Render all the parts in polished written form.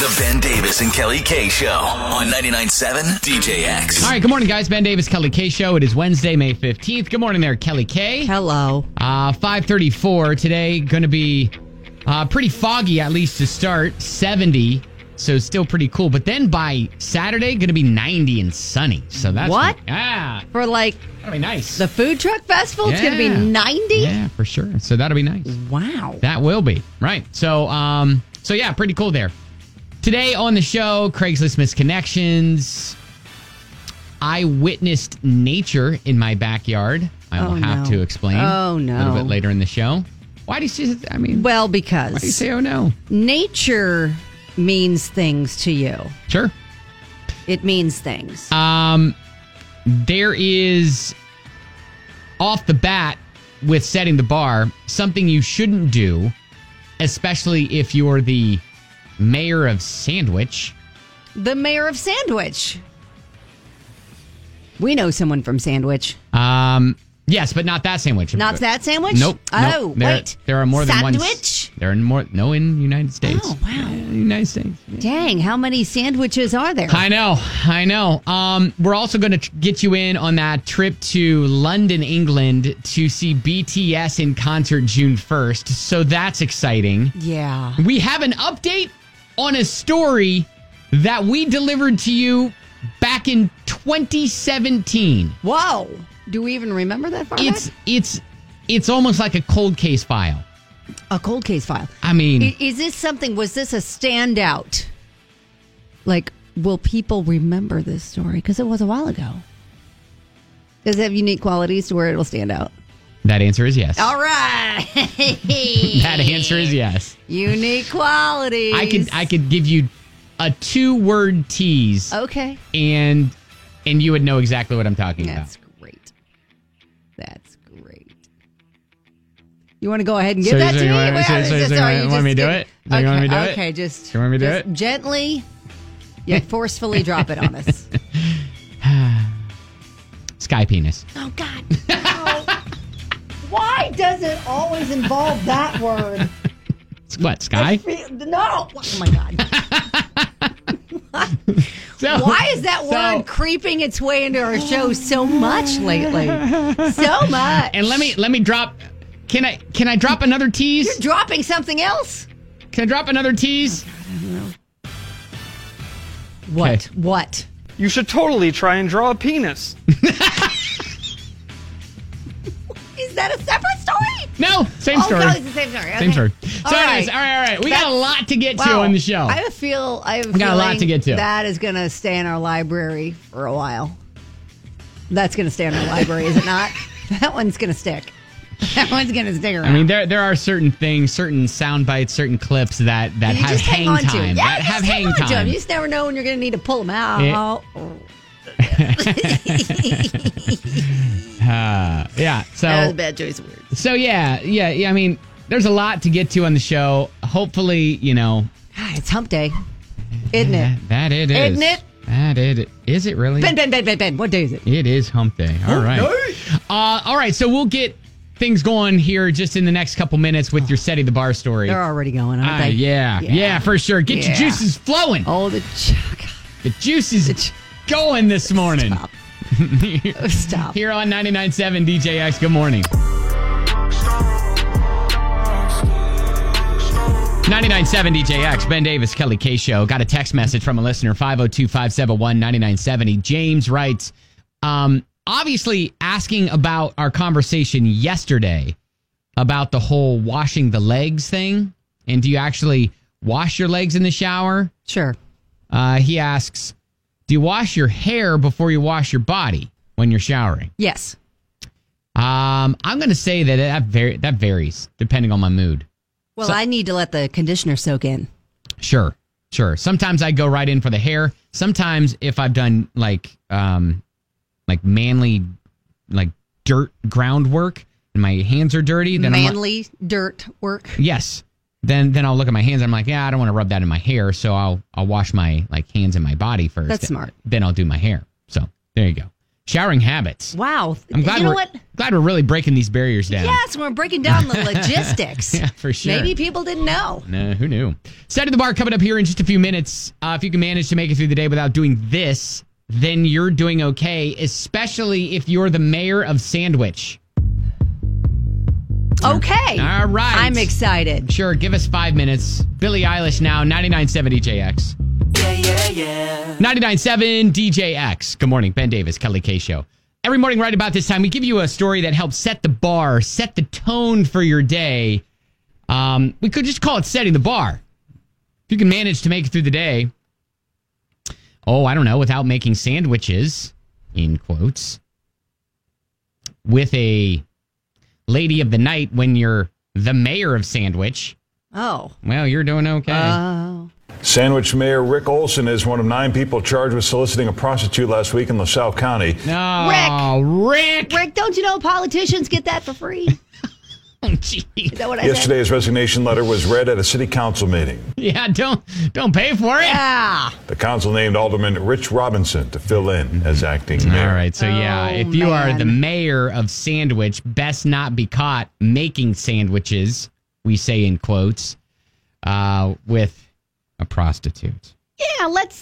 The Ben Davis and Kelly K Show on 99.7 DJX. All right, good morning, guys. Ben Davis, Kelly K Show. It is Wednesday, May 15th. Good morning there, Kelly K. Hello. 5:34 today. Going to be pretty foggy, at least to start. 70, so still pretty cool. But then by Saturday, going to be 90 and sunny. So that's What? that'll For be nice. the food truck festival, it's going to be 90? Yeah, for sure. So that'll be nice. Wow. That will be right. So yeah, pretty cool there. Today on the show, Craigslist Misconnections. I witnessed nature in my backyard. I will have to explain. Oh, no. A little bit later in the show. Why do you say? Well, because why do you say? Oh no. Nature means things to you. Sure. It means things. There is off the bat with setting the bar something you shouldn't do, especially if you're the mayor of Sandwich. The mayor of Sandwich. We know someone from Sandwich. Yes, but not that sandwich. Not that sandwich? Nope. Oh, wait. There are more than one. Sandwich? There are more. No, in the United States. Oh, wow. United States. Yeah. Dang, how many sandwiches are there? I know. We're also going to get you in on that trip to London, England to see BTS in concert June 1st. So that's exciting. Yeah. We have an update on a story that we delivered to you back in 2017. Whoa. Do we even remember that far back? It's almost like a cold case file. A cold case file. I mean, Is this something, was this a standout? Like, will people remember this story? Because it was a while ago. Does it have unique qualities to where it'll stand out? that answer is yes. All right. That answer is yes. Unique qualities. I could give you a 2-word tease. Okay. And you would know exactly what I'm talking about. That's great. That's great. You want to go ahead and give that to me? You want me to do it? Okay, You want me to do it? okay, just You want me to do just it? Gently, yet forcefully drop it on us. Sky penis. Oh, God. No. Why does it always involve that word? What, sky? No. Oh, my God. Why is that word creeping its way into our show so much lately? So much. And let me drop. Can I drop another tease? You're dropping something else? Can I drop another tease? Oh, God, I don't know. What? Okay. What? You should totally try and draw a penis. Is that a separate story? No, same story. Oh, no, it's the same story. Okay. Same story. All So right. anyways, all right. We got a lot to get to on the show. I have a feeling got a lot to get to. That is going to stay in our library for a while. That's going to stay in our library, is it not? That one's going to stick. That one's going to stick around. I mean, there are certain things, certain sound bites, certain clips that you have just hang on to. time. Yeah, That just have hang hang on to them. time. You just never know when you're going to need to pull them out. Yeah. So That was a bad choice of words. So yeah. I mean, there's a lot to get to on the show. Hopefully, God, it's hump day. Isn't it? That it is. Isn't it? That it is. It really? Ben. What day is it? It is hump day. All right. All right. So we'll get things going here just in the next couple minutes with your Setting the Bar story. They're already going, aren't they? Yeah, for sure. Get your juices flowing. Oh, the juice is going this morning. Stop. Here on 99.7 DJX. Good morning. 99.7 DJX, Ben Davis, Kelly K Show. Got a text message from a listener, 502-571-9970. James writes, obviously asking about our conversation yesterday about the whole washing the legs thing. And do you actually wash your legs in the shower? Sure. He asks, do you wash your hair before you wash your body when you're showering? Yes. I'm going to say that varies depending on my mood. Well, I need to let the conditioner soak in. Sure. Sometimes I go right in for the hair. Sometimes if I've done like manly, like dirt groundwork and my hands are dirty, then manly dirt work. Yes. Then I'll look at my hands. I'm like, I don't want to rub that in my hair, so I'll wash my hands and my body first. That's smart. Then I'll do my hair. So there you go. Showering habits. Wow. I'm glad glad we're really breaking these barriers down. Yes, we're breaking down the logistics. Yeah, for sure. Maybe people didn't know. No, who knew? Setting the bar coming up here in just a few minutes. If you can manage to make it through the day without doing this, then you're doing okay, especially if you're the mayor of Sandwich. Okay. All right. I'm excited. Sure, give us 5 minutes. Billie Eilish now, 99.7 DJX. Yeah. 99.7 DJX. Good morning, Ben Davis, Kelly K Show. Every morning right about this time, we give you a story that helps set the bar, set the tone for your day. We could just call it setting the bar. If you can manage to make it through the day, I don't know, without making sandwiches, in quotes, with a lady of the night when you're the mayor of Sandwich. Oh. Well, you're doing okay. Oh. Sandwich Mayor Rick Olson is one of 9 people charged with soliciting a prostitute last week in LaSalle County. No, Rick! Rick, don't you know politicians get that for free? Oh, geez. Is that what I said? Yesterday, his resignation letter was read at a city council meeting. Yeah, don't pay for it. Yeah. The council named Alderman Rich Robinson to fill in as acting mayor. All right, so if you are man. the mayor of Sandwich, best not be caught making sandwiches, we say in quotes, with a prostitute. Yeah, let's,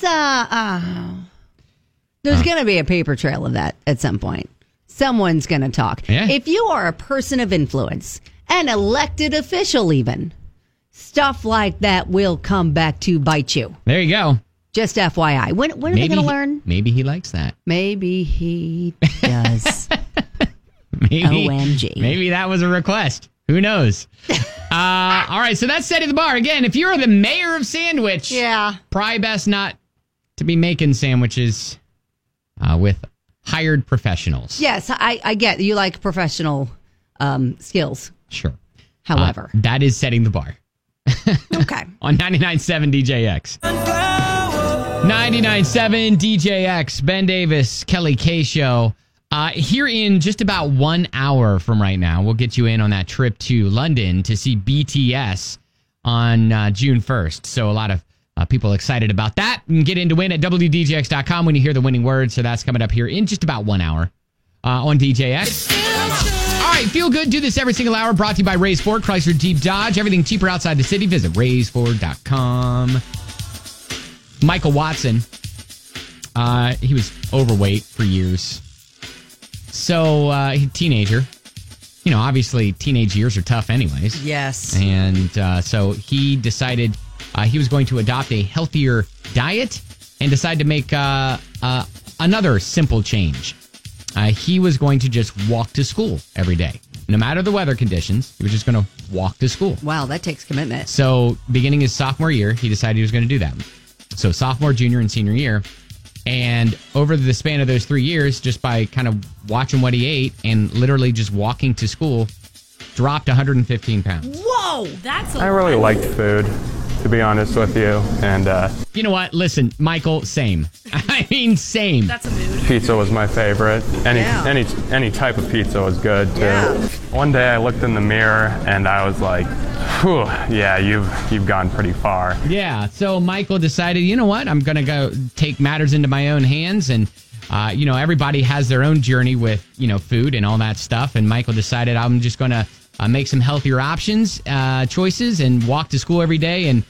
there's going to be a paper trail of that at some point. Someone's going to talk. Yeah. If you are a person of influence, an elected official even, stuff like that will come back to bite you. There you go. Just FYI. When are they going to learn? Maybe he likes that. Maybe he does. Maybe, OMG. Maybe that was a request. Who knows? All right, so that's setting the bar. Again, if you're the mayor of Sandwich, probably best not to be making sandwiches with hired professionals. Yes, I get you like professional skills. Sure. However. That is setting the bar. Okay. On 99.7 DJX. 99.7 DJX. Ben Davis, Kelly K Show. Here in just about 1 hour from right now, we'll get you in on that trip to London to see BTS on June 1st. So a lot of people excited about that. You can get in to win at WDJX.com when you hear the winning words. So that's coming up here in just about 1 hour on DJX. All right, feel good. Do this every single hour. Brought to you by Ray's Ford, Chrysler Jeep Dodge. Everything cheaper outside the city. Visit RaysFord.com. Michael Watson, he was overweight for years. So, teenager. You know, obviously, teenage years are tough anyways. Yes. And so he decided he was going to adopt a healthier diet and decided to make another simple change. He was going to just walk to school every day. No matter the weather conditions, he was just going to walk to school. Wow, that takes commitment. So, beginning his sophomore year, he decided he was going to do that. So, sophomore, junior, and senior year. And over the span of those 3 years, just by kind of watching what he ate and literally just walking to school, dropped 115 pounds. Whoa! I really liked food, to be honest with you. And you know what? Listen, Michael, same. I mean, same. That's a mood. pizza was my favorite. Any type of pizza was good too. Yeah. One day I looked in the mirror and I was like, whew, yeah, you've gone pretty far. Yeah, so Michael decided, you know what? I'm going to go take matters into my own hands. And, everybody has their own journey with, food and all that stuff. And Michael decided I'm just going to make some healthier choices and walk to school every day. And,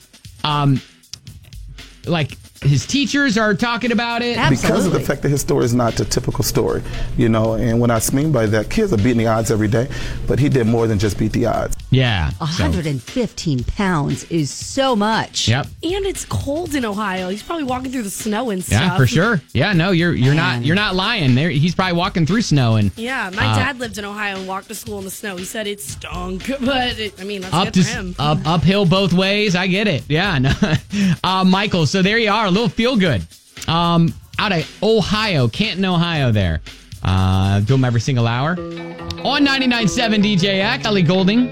his teachers are talking about it. Absolutely. Because of the fact that his story is not the typical story, and what I mean by that, kids are beating the odds every day, but he did more than just beat the odds. Yeah. 115 pounds is so much. Yep. And it's cold in Ohio. He's probably walking through the snow and stuff. Yeah, for sure. Yeah, no, you're not lying. He's probably walking through snow and Yeah, my dad lived in Ohio and walked to school in the snow. He said it stunk, but that's good for him. Uphill both ways. I get it. Yeah. No. Michael, so there you are. A little feel good. Out of Ohio, Canton, Ohio there. Do them every single hour. On 99.7 DJX, Ellie Goulding.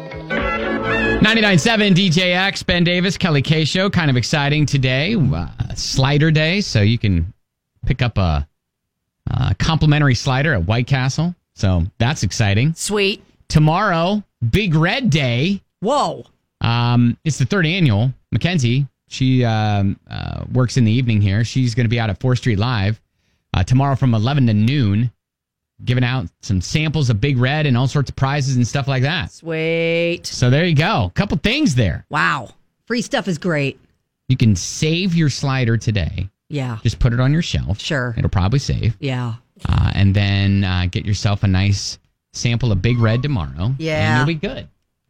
99.7 DJX, Ben Davis, Kelly K Show. Kind of exciting today. Slider day, so you can pick up a complimentary slider at White Castle. So that's exciting. Sweet. Tomorrow, Big Red Day. Whoa. It's the third annual. Mackenzie, she works in the evening here. She's going to be out at 4th Street Live tomorrow from 11 to noon, giving out some samples of Big Red and all sorts of prizes and stuff like that. Sweet. So there you go. A couple things there. Wow. Free stuff is great. You can save your slider today. Yeah. Just put it on your shelf. Sure. It'll probably save. Yeah. And then get yourself a nice sample of Big Red tomorrow. Yeah. And you'll be good.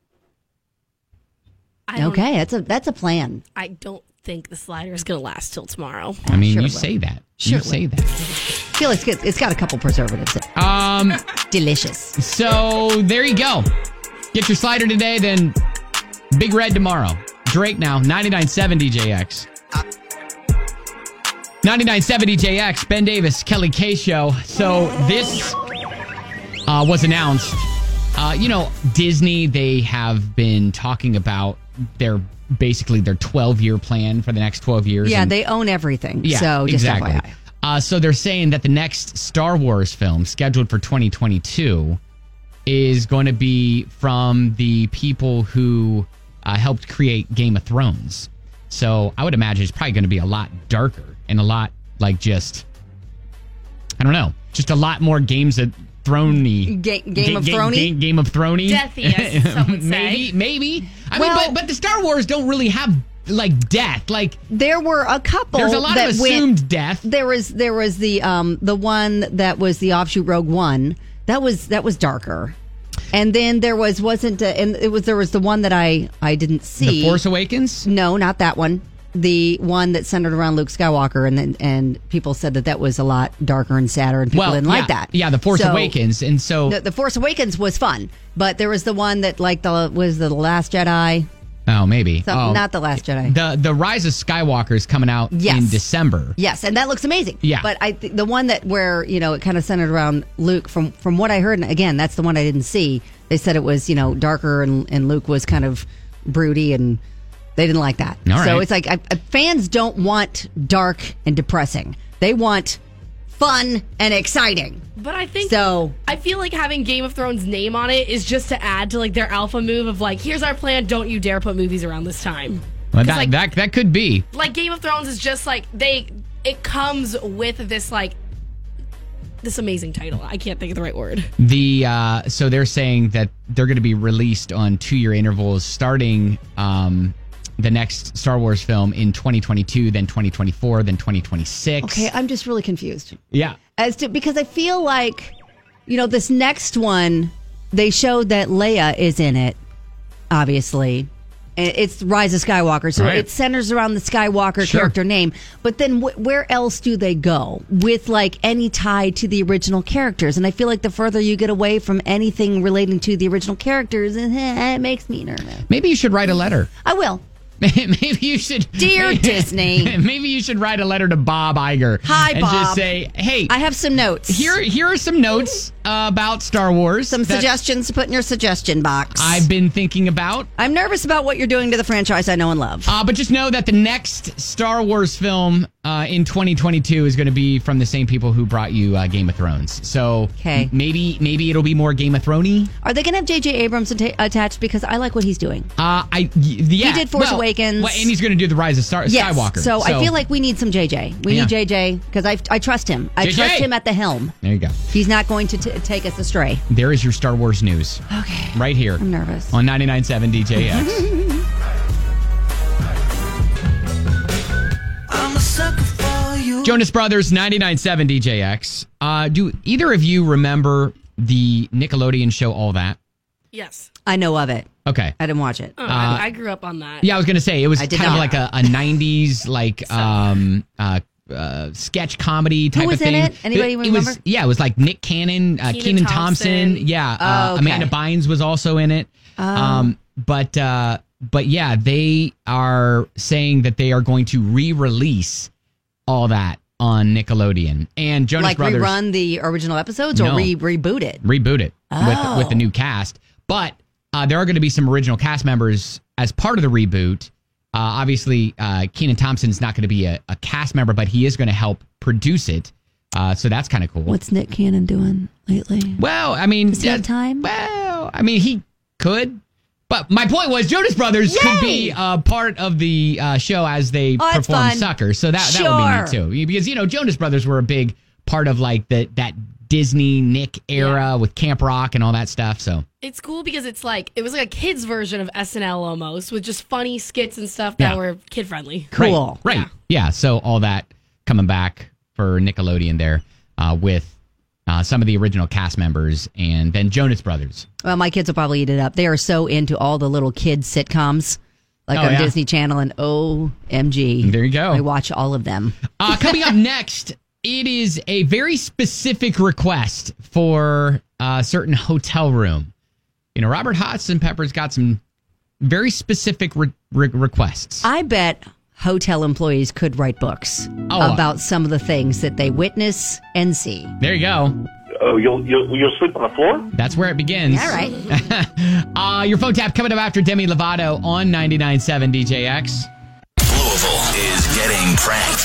Okay, that's a plan. I don't think the slider is going to last till tomorrow. I mean, Sure you it will. say that. Sure You it will. say that. I feel like it's got a couple preservatives in it. Delicious. So there you go. Get your slider today, then Big Red tomorrow. Drake now, 99.7 DJX. 99.7 DJX, Ben Davis, Kelly K Show. So this was announced. Disney, they have been talking about their 12-year plan for the next 12 years. Yeah, and they own everything. Yeah, So just exactly. FYI. So they're saying that the next Star Wars film, scheduled for 2022, is going to be from the people who helped create Game of Thrones. So I would imagine it's probably going to be a lot darker and a lot like just a lot more Games of Thrones-y. Game of Thrones-y? Game of Thrones-y. Deathy, as some would say. Maybe. I Well- mean, but the Star Wars don't really have like death. Like There were a couple. there's a lot of assumed death. There was the one that was the offshoot Rogue One. That was darker. And then there was the one that I didn't see. The Force Awakens? No, not that one. The one that centered around Luke Skywalker, and people said that was a lot darker and sadder, and people didn't like that. Yeah, The Force Awakens, and so the Force Awakens was fun, but there was the one that was the Last Jedi. oh maybe Not the Last Jedi. the Rise of Skywalker is coming out in December. Yes, and that looks amazing. Yeah. But the one where it kind of centered around Luke, from what I heard, and again, that's the one I didn't see. They said it was darker, and Luke was kind of broody, and they didn't like that. All So right. it's like fans don't want dark and depressing. They want fun and exciting. But I think So I feel like having Game of Thrones name on it is just to add to like their alpha move of like, here's our plan, don't you dare put movies around this time. Well, 'Cause, that could be. Like Game of Thrones is just like it comes with this this amazing title. I can't think of the right word. So they're saying that they're going to be released on 2-year intervals, starting the next Star Wars film in 2022, then 2024, then 2026. okay, I'm just really confused. Yeah. Because I feel like, this next one, they showed that Leia is in it, obviously. It's Rise of Skywalker, so Right. it centers around the Skywalker Sure. character name. But then where else do they go with any tie to the original characters? And I feel like the further you get away from anything relating to the original characters, it makes me nervous. Maybe you should write a letter. I will. Maybe you should. Dear Disney. Maybe you should write a letter to Bob Iger. Hi, and Bob. just say, hey, I have some notes. here are some notes about Star Wars. Some that suggestions to put in your suggestion box. I've been thinking about. I'm nervous about what you're doing to the franchise I know and love. But just know that the next Star Wars film in 2022 is going to be from the same people who brought you Game of Thrones. So Okay. maybe it'll be more Game of Thrones-y. Are they going to have J.J. Abrams attached? Because I like what he's doing. Yeah. He did Force Awakens. Well, and he's going to do the Rise of Skywalker. So I feel like we need some JJ. We need JJ because I trust him. I JJ. trust him at the helm. There you go. He's not going to take us astray. There is your Star Wars news. Okay. Right here. I'm nervous. On 99.7 DJX. I'm a sucker for you. Jonas Brothers, 99.7 DJX. Do either of you remember the Nickelodeon show All That? Yes. I know of it. Okay. I didn't watch it. Oh, I grew up on that. Yeah, I was going to say, it was I did kind of not. like a 90s, sketch comedy type was of thing. in it? Anybody It remember? was, it was like Nick Cannon, Kenan Thompson. Yeah. Oh, okay. Amanda Bynes was also in it. But yeah, they are saying that they are going to re-release All That on Nickelodeon. And Jonas Brothers rerun the original episodes or No. reboot it? reboot it with the new cast. But there are going to be some original cast members as part of the reboot. Obviously, Kenan Thompson's not going to be a cast member, but he is going to help produce it. So that's kind of cool. What's Nick Cannon doing lately? Well, I mean, Does he have time? Well, I mean, he could. But my point was, Jonas Brothers could be part of the show as they that's perform fun. Sucker. So that would be neat too. Because, Jonas Brothers were a big part of like that Disney Nick era with Camp Rock and all that stuff. So It's cool because it was like a kid's version of SNL almost, with just funny skits and stuff that were kid friendly. Cool. Right. Yeah. So all that coming back for Nickelodeon there with some of the original cast members and then Jonas Brothers. Well, my kids will probably eat it up. They are so into all the little kids sitcoms, like on Disney Channel and OMG. There you go. I watch all of them. Coming up next, it is a very specific request for a certain hotel room. You know, Robert Hodgson Pepper's got some very specific requests. I bet hotel employees could write books about some of the things that they witness and see. There you go. Oh, you'll sleep on the floor? That's where it begins. All right. Your phone tap coming up after Demi Lovato on 99.7 DJX. Louisville is getting pranked.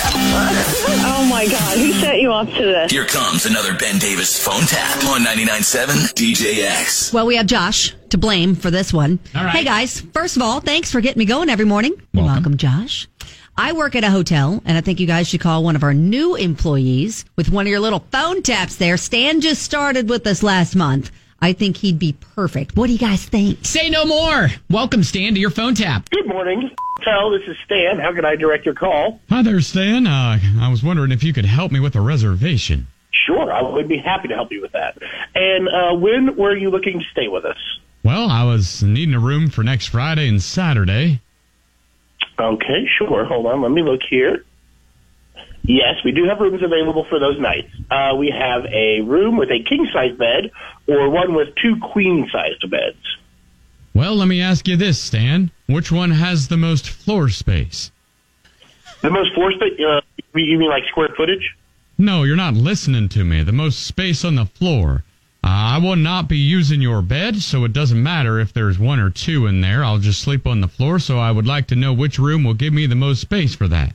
Oh my God, who set you up to this? Here comes another Ben Davis phone tap on 99.7 DJX. Well, we have Josh to blame for this one. All right. Hey, guys. First of all, thanks for getting me going every morning. You're welcome, Josh. I work at a hotel, and I think you guys should call one of our new employees with one of your little phone taps there. Stan just started with us last month. I think he'd be perfect. What do you guys think? Say no more. Welcome, Stan, to your phone tap. Good morning. This is Stan. How can I direct your call? Hi there, Stan. I was wondering if you could help me with a reservation. Sure, I would be happy to help you with that. And when were you looking to stay with us? Well, I was needing a room for next Friday and Saturday. Okay, sure. Hold on. Let me look here. Yes, we do have rooms available for those nights. We have a room with a king-size bed or one with 2 queen-sized beds. Well, let me ask you this, Stan. Which one has the most floor space? The most floor space? You mean like square footage? No, you're not listening to me. The most space on the floor. I will not be using your bed, so it doesn't matter if there's 1 or 2 in there. I'll just sleep on the floor, so I would like to know which room will give me the most space for that.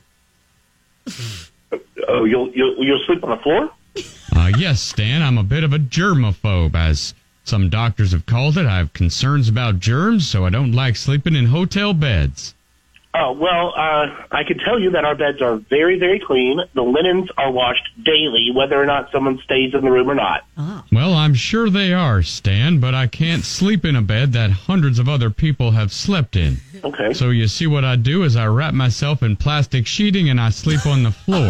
Oh, you'll sleep on the floor? Yes, Stan. I'm a bit of a germaphobe, as some doctors have called it. I have concerns about germs, so I don't like sleeping in hotel beds. Oh, well, I can tell you that our beds are very, very clean. The linens are washed daily, whether or not someone stays in the room or not. Oh. Well, I'm sure they are, Stan, but I can't sleep in a bed that hundreds of other people have slept in. Okay. So you see, what I do is I wrap myself in plastic sheeting and I sleep on the floor.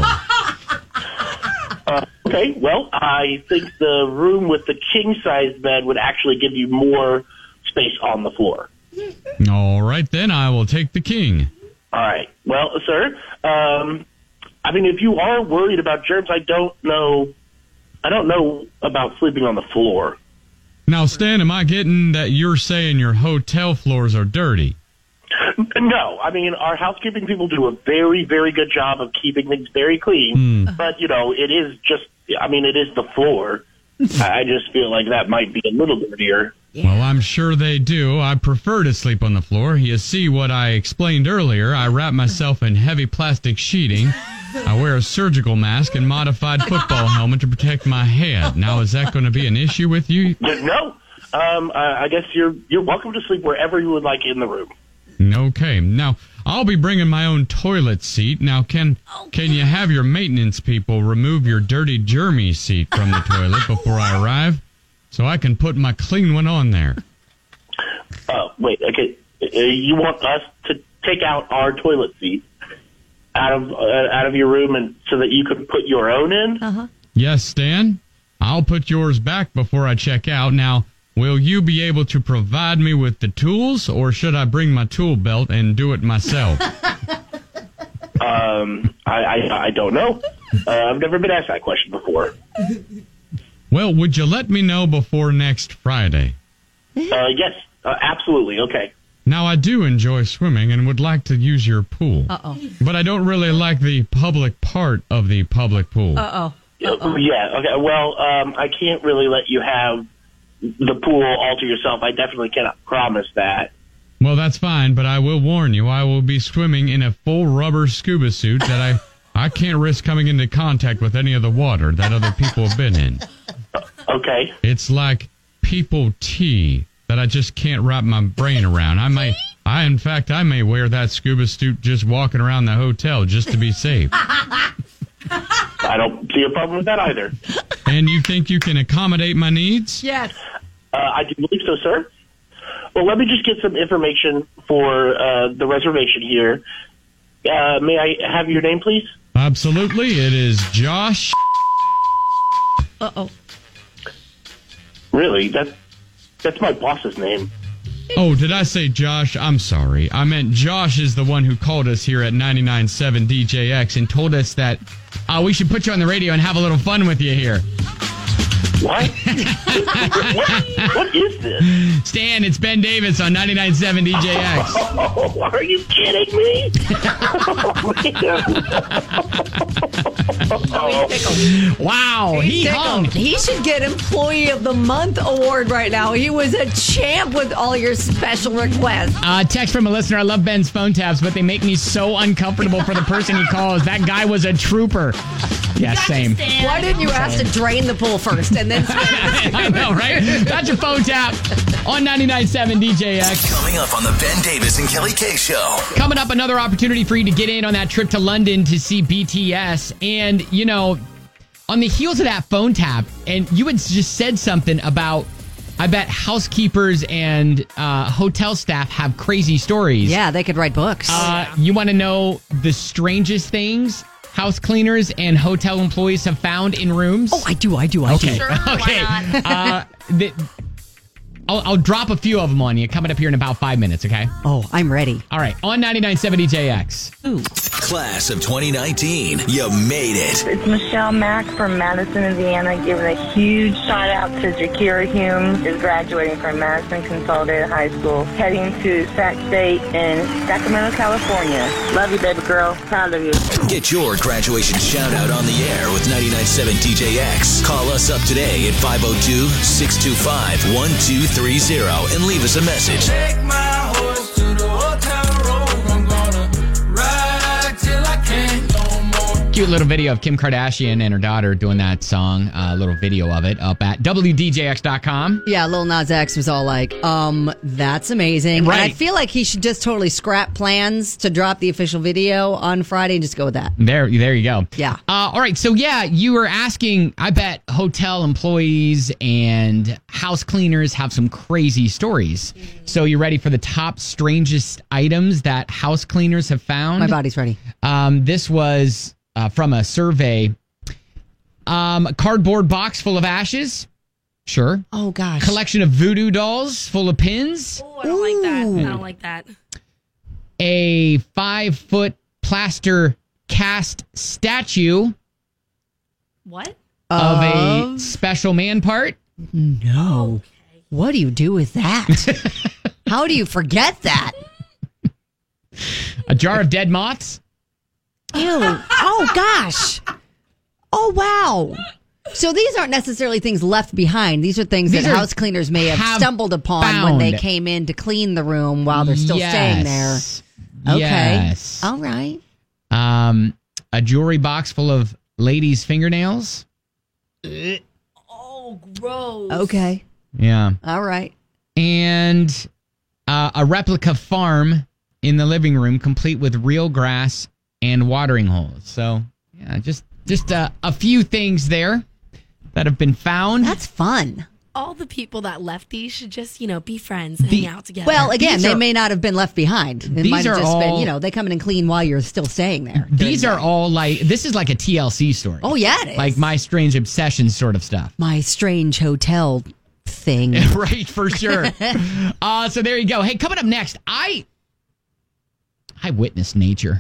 Okay, well, I think the room with the king-size bed would actually give you more space on the floor. All right, then, I will take the king. All right. Well, sir, I mean, if you are worried about germs, I don't know about sleeping on the floor. Now, Stan, am I getting that you're saying your hotel floors are dirty? No, I mean, our housekeeping people do a very, very good job of keeping things very clean. But, you know, it is the floor. I just feel like that might be a little dirtier. Yeah. Well, I'm sure they do. I prefer to sleep on the floor. You see what I explained earlier. I wrap myself in heavy plastic sheeting. I wear a surgical mask and modified football helmet to protect my head. Now, is that going to be an issue with you? No. I guess you're welcome to sleep wherever you would like in the room. Okay. Now, I'll be bringing my own toilet seat. Now, can you have your maintenance people remove your dirty, germy seat from the toilet before I arrive, so I can put my clean one on there? Wait. Okay. You want us to take out our toilet seat out of your room, and so that you could put your own in? Uh-huh. Yes, Stan. I'll put yours back before I check out. Now, will you be able to provide me with the tools, or should I bring my tool belt and do it myself? I don't know. I've never been asked that question before. Well, would you let me know before next Friday? Yes, absolutely. Okay. Now, I do enjoy swimming and would like to use your pool. Uh-oh. But I don't really like the public part of the public pool. Uh-oh. Yeah, okay. Well, I can't really let you have the pool all to yourself. I definitely cannot promise that. Well, that's fine, but I will warn you, I will be swimming in a full rubber scuba suit that I can't risk coming into contact with any of the water that other people have been in. Okay. It's like people tea that I just can't wrap my brain around. I may wear that scuba suit just walking around the hotel just to be safe. I don't see a problem with that either. And you think you can accommodate my needs? Yes. I do believe so, sir. Well, let me just get some information for the reservation here. May I have your name, please? Absolutely. It is Josh. Uh-oh. Really? That's my boss's name. Oh, did I say Josh? I'm sorry. I meant Josh is the one who called us here at 99.7 DJX and told us that we should put you on the radio and have a little fun with you here. What? What is this? Stan, it's Ben Davis on 99.7 DJX. Oh, are you kidding me? Wow, he hung. He should get Employee of the Month award right now. He was a champ with all your special requests. Text from a listener. I love Ben's phone taps, but they make me so uncomfortable for the person he calls. That guy was a trooper. Yeah, same. Why didn't you ask to drain the pool first and then... I know, right? That's your phone tap on 99.7 DJX. Coming up on the Ben Davis and Kelly K Show. Coming up, another opportunity for you to get in on that trip to London to see BTS. And, you know, on the heels of that phone tap, and you had just said something about, I bet housekeepers and hotel staff have crazy stories. Yeah, they could write books. You want to know the strangest things house cleaners and hotel employees have found in rooms? Oh, I do. Okay. Sure, Okay. why not? I'll drop a few of them on you coming up here in about 5 minutes, okay? Oh, I'm ready. All right. On 99.7 DJX. Ooh. Class of 2019. You made it. It's Michelle Mack from Madison, Indiana, giving a huge shout out to Jakira Hume, is graduating from Madison Consolidated High School, heading to Sac State in Sacramento, California. Love you, baby girl. Proud of you. Get your graduation shout out on the air with 99.7 DJX. Call us up today at 502-625-1230 and leave us a message. Take my horse to the old town road. I'm gonna ride till I can't no more. Cute little video of Kim Kardashian and her daughter doing that song. A little video of it up at WDJX.com. Yeah, Lil Nas X was all like, that's amazing. Right. And I feel like he should just totally scrap plans to drop the official video on Friday and just go with that. There you go. Yeah. All right. So, yeah, you were asking, I bet hotel employees and house cleaners have some crazy stories. So, you ready for the top strangest items that house cleaners have found? My body's ready. This was from a survey. A cardboard box full of ashes. Sure. Oh, gosh. Collection of voodoo dolls full of pins. Oh, I don't like that. I don't like that. A 5-foot plaster cast statue. What? Of a special man part. No. Okay. What do you do with that? How do you forget that? A jar of dead moths. Ew. Oh, gosh. Oh, wow. So these aren't necessarily things left behind. These are things that house cleaners may have stumbled upon when they came in to clean the room while they're still staying there. Okay. Yes. All right. A jewelry box full of ladies' fingernails. Oh, gross. Okay. Yeah. All right. And a replica farm in the living room, complete with real grass and watering holes. So, yeah, just a few things there that have been found. That's fun. All the people that left these should just, be friends and hang out together. Well, again, they may not have been left behind. It might have just been, they come in and clean while you're still staying there. These are all this is like a TLC story. Oh, yeah, it is. Like My Strange Obsession sort of stuff. My Strange Hotel thing. Right, for sure. So there you go. Hey, coming up next, I witnessed nature.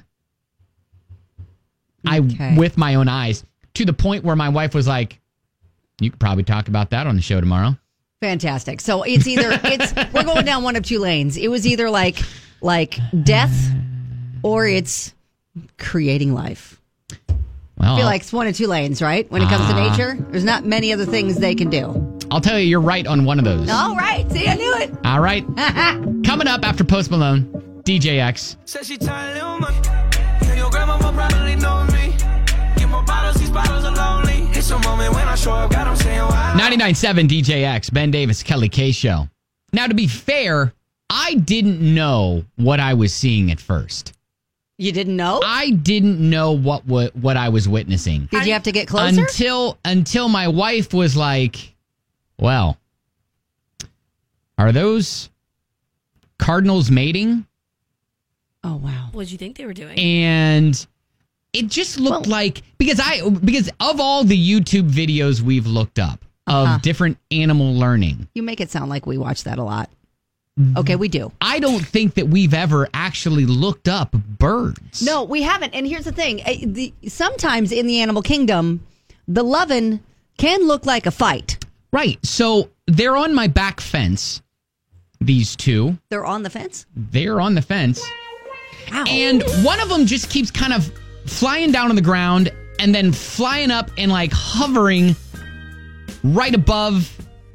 With my own eyes, to the point where my wife was like, you could probably talk about that on the show tomorrow. Fantastic. So it's either we're going down one of two lanes. It was either like death or it's creating life. Well, I feel like it's one of two lanes, right? When it comes to nature, there's not many other things they can do. I'll tell you, you're right on one of those. All right. See, I knew it. All right. Coming up after Post Malone, DJX. Says she tired, little money. Yeah, your grandma will probably know me. Get more bottles, these bottles are lonely. It's a moment when I show up, God, I'm saying why. 99.7 DJX, Ben Davis, Kelly K Show. Now, to be fair, I didn't know what I was seeing at first. You didn't know? I didn't know what I was witnessing. Did you have to get closer? Until my wife was like, well, are those cardinals mating? Oh, wow. What did you think they were doing? And it just looked like, because of all the YouTube videos we've looked up of different animal learning. You make it sound like we watch that a lot. Okay, we do. I don't think that we've ever actually looked up birds. No, we haven't. And here's the thing. Sometimes in the animal kingdom, the lovin' can look like a fight. Right. So they're on my back fence, these two. They're on the fence? They're on the fence. Ow. And one of them just keeps kind of flying down on the ground and then flying up and like hovering right above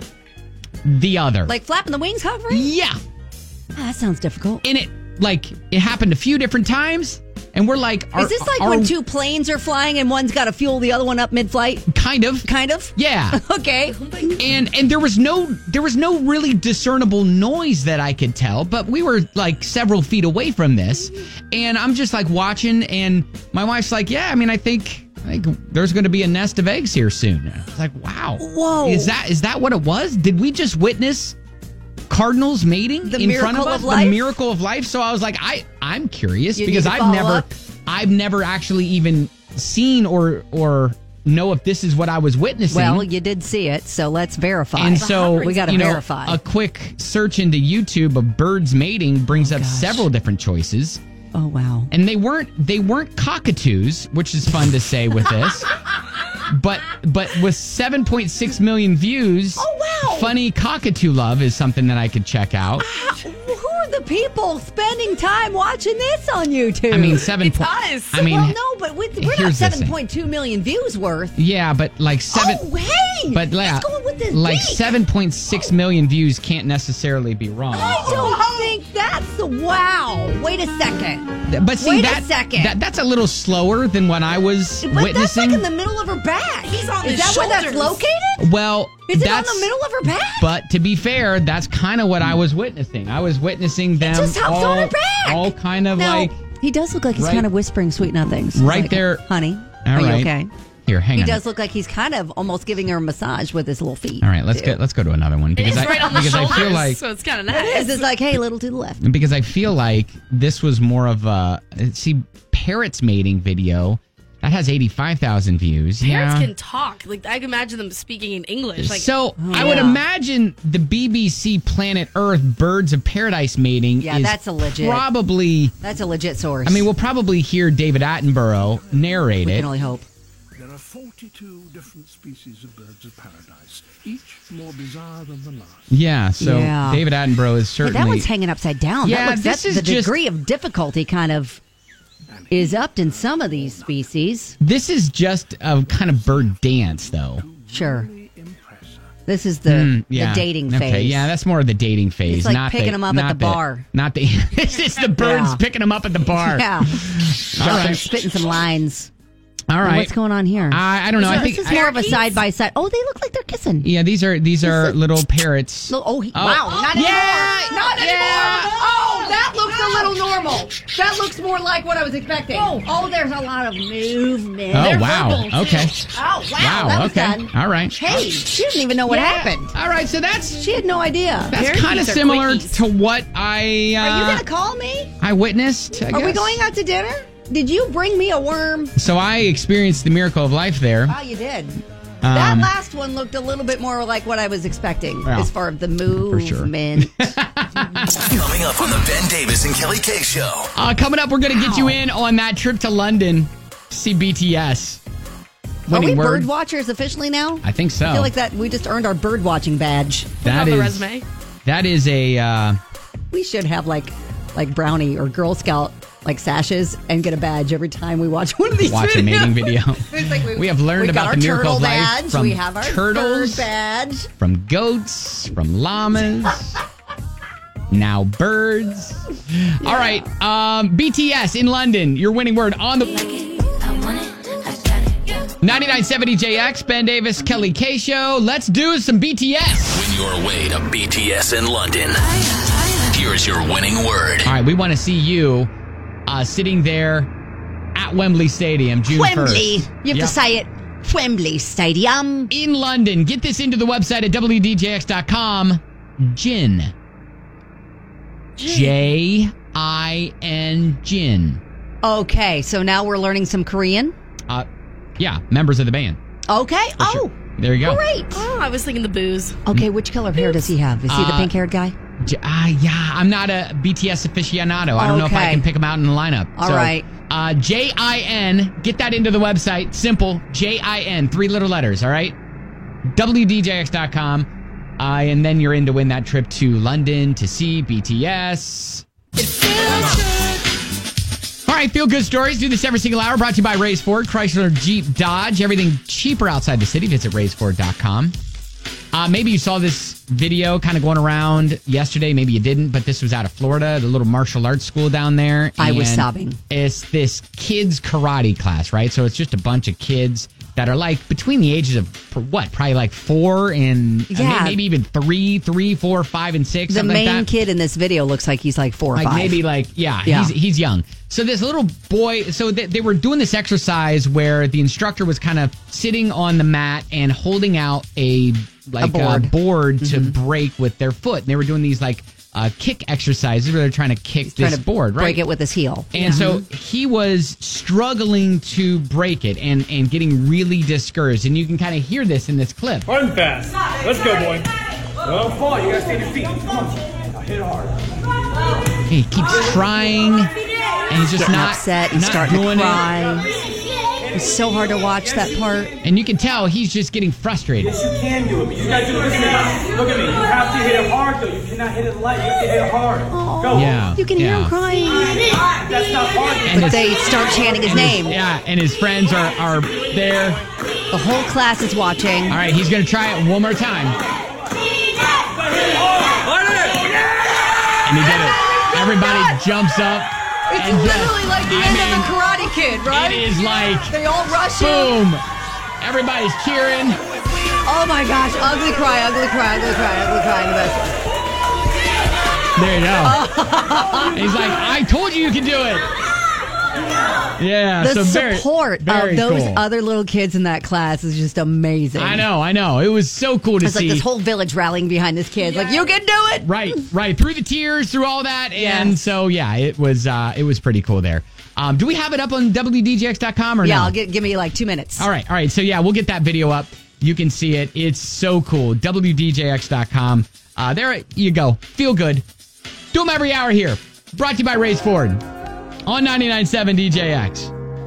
the other. Like flapping the wings, hovering? Yeah. That sounds difficult. And it happened a few different times. And we're like... Is this like when two planes are flying and one's got to fuel the other one up mid-flight? Kind of. Kind of? Yeah. Okay. And there was no really discernible noise that I could tell, but we were like several feet away from this. And I'm just like watching, and my wife's like, yeah, I mean, I think there's going to be a nest of eggs here soon. It's like, wow. Whoa. Is that what it was? Did we just witness cardinals mating in front of us? The miracle of life. So I was like, I'm curious because I've never actually even seen or know if this is what I was witnessing. Well, you did see it, so let's verify. And so we got to verify. A quick search into YouTube of birds mating brings up several different choices. Oh wow. And they weren't cockatoos, which is fun to say with this. But with 7.6 million views, funny cockatoo love is something that I could check out. Who are the people spending time watching this on YouTube? I mean, well, no, but we're not 7.2 million views worth. Yeah, but like seven. Oh, hey! But let's go with this. Like 7.6 million views can't necessarily be wrong. I don't think that's the wow. Wait a second. But see, wait a second. That's a little slower than what I was witnessing. But that's like in the middle of her back. He's on his shoulders. Is that where that's located? Well, is it on the middle of her back? But to be fair, that's kind of what I was witnessing. I was witnessing them just hops on her back. All kind of like. He does look like he's kind of whispering sweet nothings. Right like, there, honey. All are right. you okay? Here, hang on. He does look like he's kind of almost giving her a massage with his little feet. All right, let's go to another one because right on the shoulders, I feel like so it's kind of nice. It's like, hey, a little to the left. Because I feel like this was more of a parrots mating video that has 85,000 views. Parrots can talk. Like I can imagine them speaking in English. Like, I would imagine the BBC Planet Earth Birds of Paradise mating. Yeah, that's a legit. That's a legit source. I mean, we'll probably hear David Attenborough narrate it. We can only hope. There are 42 different species of birds of paradise, each more bizarre than the last. Yeah, so David Attenborough is certainly... Hey, that one's hanging upside down. Yeah, the degree of difficulty kind of is upped in some of these species. This is just a kind of bird dance, though. Sure. This is the dating phase. Okay, yeah, that's more of the dating phase. It's like not picking them up at the bar. This is the birds picking them up at the bar. Yeah. Spitting some lines. All right. What's going on here? I don't know. I think this is more of a side by side. Oh, they look like they're kissing. Yeah, these are little parrots. Wow! Not anymore. Not anymore. Oh, that looks a little normal. That looks more like what I was expecting. Oh, there's a lot of movement. Oh, wow. Okay. Oh, wow. That was done. All right. Hey, she didn't even know what happened. All right, so she had no idea. That's kind of similar to what I. Are you gonna call me? I witnessed. Are we going out to dinner? Did you bring me a worm? So I experienced the miracle of life there. Oh, you did. That last one looked a little bit more like what I was expecting as far as the movement. For sure. Coming up on the Ben Davis and Kelly K Show. Coming up, we're going to get you in on that trip to London to see BTS. Are we bird watchers officially now? I think so. I feel like that we just earned our bird watching badge. That is the resume. That is a. We should have like Brownie or Girl Scout sashes and get a badge every time we watch one of these videos. A mating video. We have learned about the miracle of life badge. from we have our turtles, bird badge. from goats, from llamas, now birds. All right, BTS in London. Your winning word on the 99.7 DJX, Ben Davis, Kelly K Show. Let's do some BTS. Win your way to BTS in London. Here's your winning word. All right, we want to see you sitting there at Wembley Stadium, June 1st. Wembley. You have to say it. Wembley Stadium. In London. Get this into the website at WDJX.com. Jin. Jin. Jin. Okay, so now we're learning some Korean? Yeah, members of the band. Okay. Sure. There you go. Great. Oh, I was thinking the booze. Okay, which color of hair does he have? Is he the pink-haired guy? Yeah, I'm not a BTS aficionado. I don't know if I can pick him out in the lineup. All right. Jin. Get that into the website. Simple. Jin. 3 little letters, all right? WDJX.com. And then you're in to win that trip to London to see BTS. All right, feel good stories. Do this every single hour. Brought to you by Ray's Ford, Chrysler, Jeep, Dodge. Everything cheaper outside the city. Visit RaysFord.com. Maybe you saw this video kind of going around yesterday. Maybe you didn't, but this was out of Florida, the little martial arts school down there. I was sobbing. It's this kids karate class, right? So it's just a bunch of kids that are like between the ages of probably like 4 and maybe even 3, 4, 5, and 6. The main like that. kid in this video looks like he's like 4 or 5. Maybe he's young. So this little boy, they were doing this exercise where the instructor was kind of sitting on the mat and holding out a board to break with their foot. And they were doing these kick exercises where they're trying to kick this board, right? Break it with his heel. And so he was struggling to break it and getting really discouraged. And you can kind of hear this in this clip. Hard and fast. Let's go, boy. Don't fall. You gotta stay on your feet. Come on. Hit it hard. He keeps trying, and he's just not upset. He's starting to cry. It's so hard to watch that part. And you can tell he's just getting frustrated. Yes, you can do it, but you gotta do this. Look at me. You have to hit it hard, though. You cannot hit it light. You have to hit it hard. Go. Yeah. You can hear him crying. That's not hard. But they start chanting his name. Yeah, and his friends are there. The whole class is watching. All right, he's going to try it one more time. And he did it. Everybody jumps up. It's literally like the end of a Karate Kid, right? It is like... They all rush boom. Everybody's cheering. Oh my gosh. Ugly cry, ugly cry, ugly cry, ugly cry in the best way. There you go. And he's like, I told you can do it. Yeah. The so support very of those cool. other little kids in that class is just amazing. I know. It was so cool to see. It's like this whole village rallying behind this kid. Like, you can do it. Right. Through the tears, through all that. And so, it was pretty cool there. Do we have it up on WDJX.com or no? Yeah, give me like 2 minutes. All right. So, we'll get that video up. You can see it. It's so cool. WDJX.com. There you go. Feel good. Do them every hour here. Brought to you by Ray's Ford on 99.7 DJX.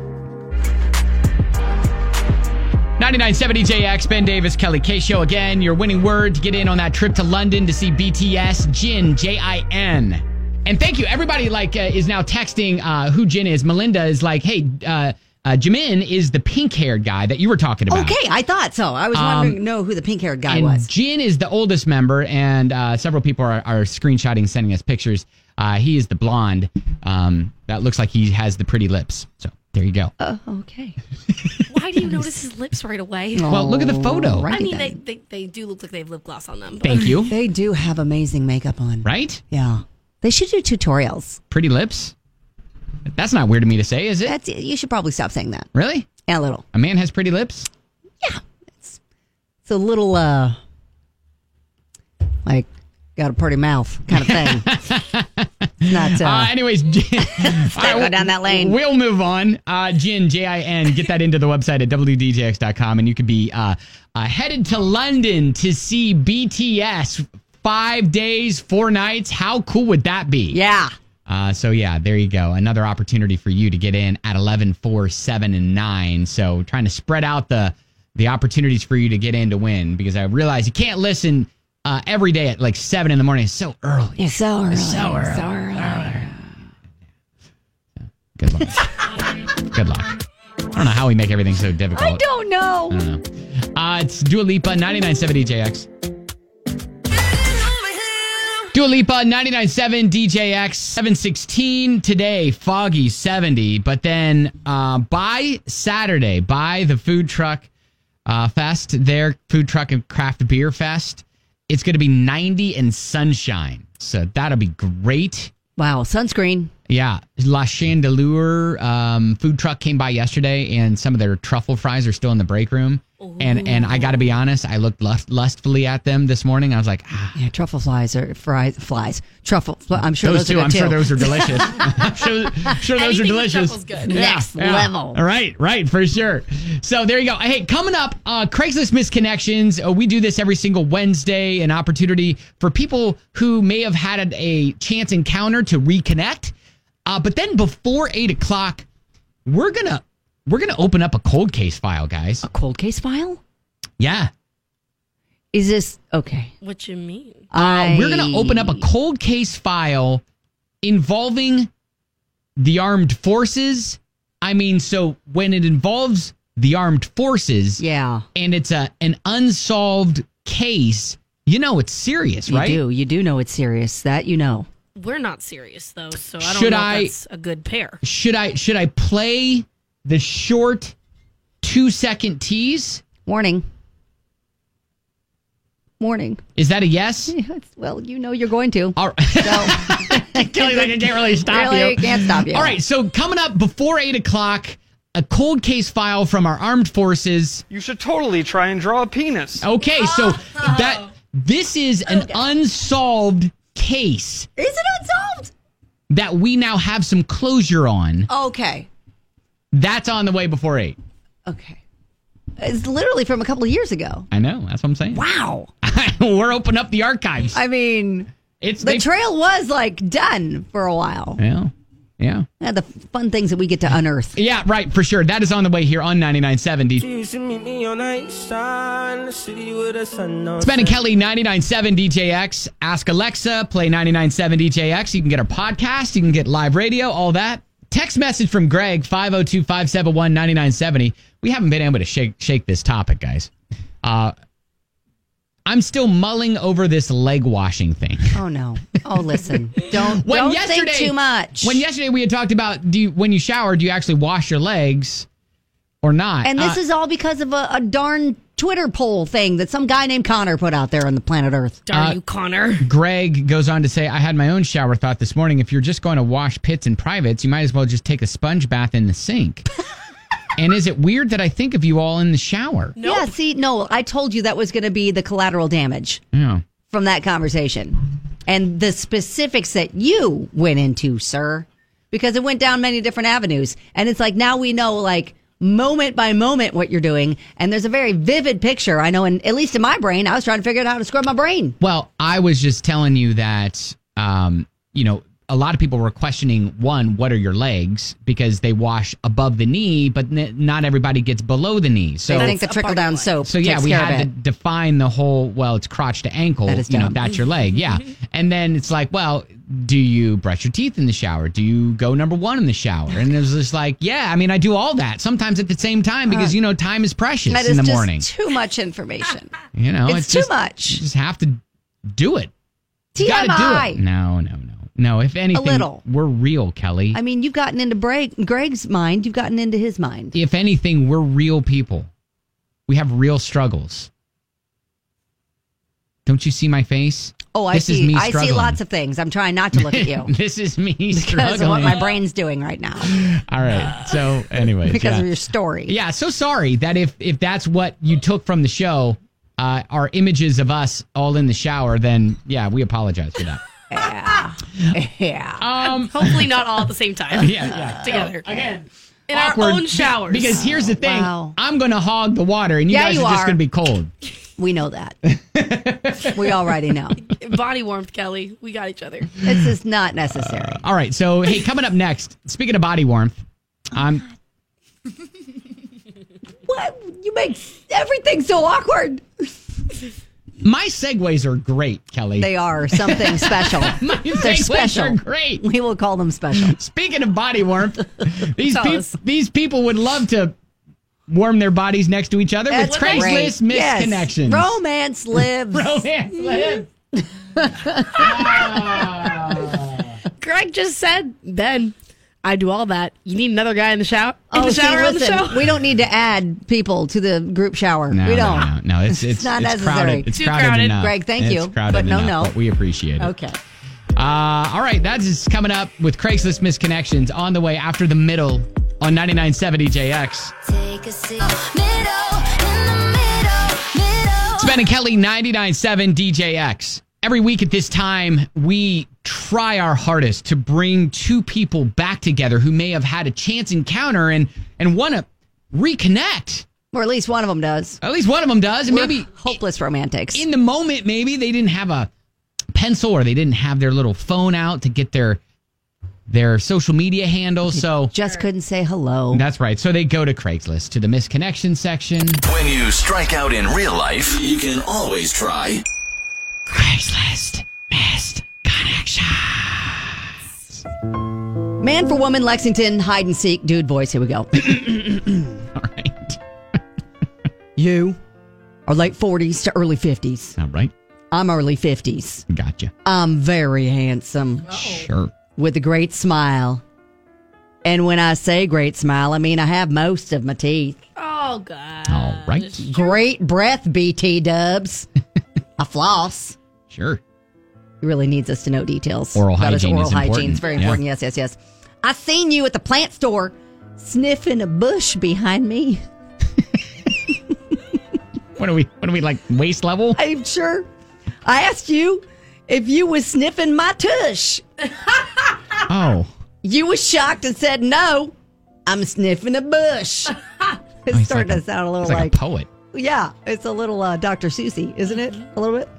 99.7 DJX, Ben Davis, Kelly K Show again. Your winning word to get in on that trip to London to see BTS, Jin, Jin. And thank you. Everybody is now texting who Jin is. Melinda is like, hey, Jimin is the pink-haired guy that you were talking about. Okay, I thought so. I was wondering who the pink-haired guy was. Jin is the oldest member, and several people are screenshotting, sending us pictures. He is the blonde. That looks like he has the pretty lips. So there you go. Okay. Why do you notice his lips right away? Well, look at the photo. I mean, they do look like they have lip gloss on them. Thank you. They do have amazing makeup on. Right? Yeah. They should do tutorials. Pretty lips? That's not weird of me to say, is it? You should probably stop saying that. Really? Yeah, a little. A man has pretty lips? Yeah. It's a little, like, got a pretty mouth kind of thing. Not, anyways, let's not go down that lane. We'll move on. Jin, Jin, get that into the website at WDJX.com, and you could be headed to London to see BTS 5 days, 4 nights. How cool would that be? Yeah. So there you go. Another opportunity for you to get in at 11, 4, 7, and 9. So trying to spread out the opportunities for you to get in to win, because I realize you can't listen every day at like 7 in the morning. It's so early. It's so early. So early. Good luck. Good luck. I don't know how we make everything so difficult. I don't know. It's Dua Lipa, 99.7 DJX. Dua Lipa, 99.7 DJX, 7:16 today, foggy 70. But then by Saturday, by the food truck fest, their food truck and craft beer fest, it's going to be 90 and sunshine. So that'll be great. Wow, sunscreen. Yeah, La Chandelure food truck came by yesterday, and some of their truffle fries are still in the break room. And I got to be honest, I looked lustfully at them this morning. I was like, yeah, truffle flies are flies. Truffle. I'm sure those are good I'm too. sure those are delicious. I'm sure those are delicious. Truffle's good. Next level. Right, for sure. So there you go. Hey, coming up, Craigslist Misconnections. We do this every single Wednesday, an opportunity for people who may have had a chance encounter to reconnect. But then before 8 o'clock, we're gonna open up a cold case file, guys. A cold case file? Yeah. Is this okay? What you mean? We're gonna open up a cold case file involving the armed forces. I mean, so when it involves the armed forces, yeah, and it's an unsolved case, you know it's serious, right? You do know it's serious. That you know. We're not serious though, so I don't know if that's a good pair. Should I play the short 2-second tease? Warning. Is that a yes? Yes. Well, you know you're going to. All right. So, Kelly, I can't really stop you. Can't stop you. All right. So coming up before 8 o'clock, a cold case file from our armed forces. You should totally try and draw a penis. Okay, so this is an unsolved case. Is it unsolved? That we now have some closure on. Okay. That's on the way before 8. Okay. It's literally from a couple of years ago. I know. That's what I'm saying. Wow. We're opening up the archives. I mean, the trail was like done for a while. Yeah. The fun things that we get to unearth. Yeah, right, for sure. That is on the way here on 99.7 It's Ben and Kelly, 99.7 DJX. Ask Alexa, play 99.7 DJX. You can get our podcast. You can get live radio, all that. Text message from Greg, 502-571-9970. We haven't been able to shake this topic, guys. I'm still mulling over this leg washing thing. Oh, no. Oh, listen. Don't think too much. When yesterday we had talked about, when you shower, do you actually wash your legs or not? And this is all because of a darn Twitter poll thing that some guy named Connor put out there on the planet Earth. Darn you, Connor. Greg goes on to say, I had my own shower thought this morning. If you're just going to wash pits and privates, you might as well just take a sponge bath in the sink. And is it weird that I think of you all in the shower? Nope. Yeah, see, no, I told you that was going to be the collateral damage from that conversation. And the specifics that you went into, sir, because it went down many different avenues. And it's like, now we know, like, moment by moment what you're doing. And there's a very vivid picture. I know, at least in my brain, I was trying to figure out how to scrub my brain. Well, I was just telling you that, a lot of people were questioning, one, what are your legs? Because they wash above the knee, but not everybody gets below the knee. So I think the trickle-down soap So, yeah, we had to define the whole, well, it's crotch to ankle. That is dumb. That's your leg. Yeah. And then it's like, well, do you brush your teeth in the shower? Do you go number one in the shower? And it was just like, yeah, I mean, I do all that. Sometimes at the same time because, time is precious in the morning. That is too much information. It's too much. You just have to do it. You TMI. gotta do it. No, if anything, a little. We're real, Kelly. I mean, you've gotten into Greg's mind. You've gotten into his mind. If anything, we're real people. We have real struggles. Don't you see my face? Oh, I see. Is me I struggling. see lots of things. I'm trying not to look at you. This is me struggling. Because of what my brain's doing right now. All right. So, anyways. Because of your story. Yeah, so sorry that if that's what you took from the show, our images of us all in the shower, then, yeah, we apologize for that. Yeah. Hopefully not all at the same time. Yeah. Together. Again. In Awkward, our own showers. Because here's the thing. Wow. I'm going to hog the water, and you guys are just going to be cold. We know that. We already know. Body warmth, Kelly. We got each other. This is not necessary. All right. So, hey, coming up next, speaking of body warmth, What? You make everything so awkward. My segues are great, Kelly. They are something special. They're special. Are great. We will call them special. Speaking of body warmth, these people would love to warm their bodies next to each other with Craigslist Misconnections. Yes. Romance lives. Romance lives. Greg just said, Ben, I do all that. You need another guy in the shower? On the show? We don't need to add people to the group shower. We don't. No, it's not necessary. Crowded. It's Too crowded crowded. enough. Greg, thank you. It's crowded But enough, no. But we appreciate it. Okay. All right, that is coming up with Craigslist Misconnections on the way after the middle on 99.7 DJX. Take a seat. Middle, in the middle. It's Ben and Kelly, 99.7 DJX. Every week at this time, we try our hardest to bring two people back together who may have had a chance encounter and want to reconnect. Or at least one of them does. At least one of them does. And We're maybe hopeless romantics. In the moment, maybe they didn't have a pencil or they didn't have their little phone out to get their social media handle. So just couldn't say hello. That's right. So they go to Craigslist, to the misconnection section. When you strike out in real life, you can always try Craigslist Missed Connections. Man for woman, Lexington, hide and seek, dude voice. Here we go. All right. You are late 40s to early 50s. All right. I'm early 50s. Gotcha. I'm very handsome. Sure. With a great smile. And when I say great smile, I mean I have most of my teeth. Oh, God. All right. Great breath, BT dubs. I floss. Sure. He really needs us to know details. Oral about his hygiene oral is hygiene. important. It's very important. Yeah. Yes. I seen you at the plant store sniffing a bush behind me. What are we like waist level? I'm sure. I asked you if you was sniffing my tush. Oh. You was shocked and said, no, I'm sniffing a bush. It's starting to sound a little like a poet. Yeah, it's a little Dr. Seussy, isn't it? A little bit.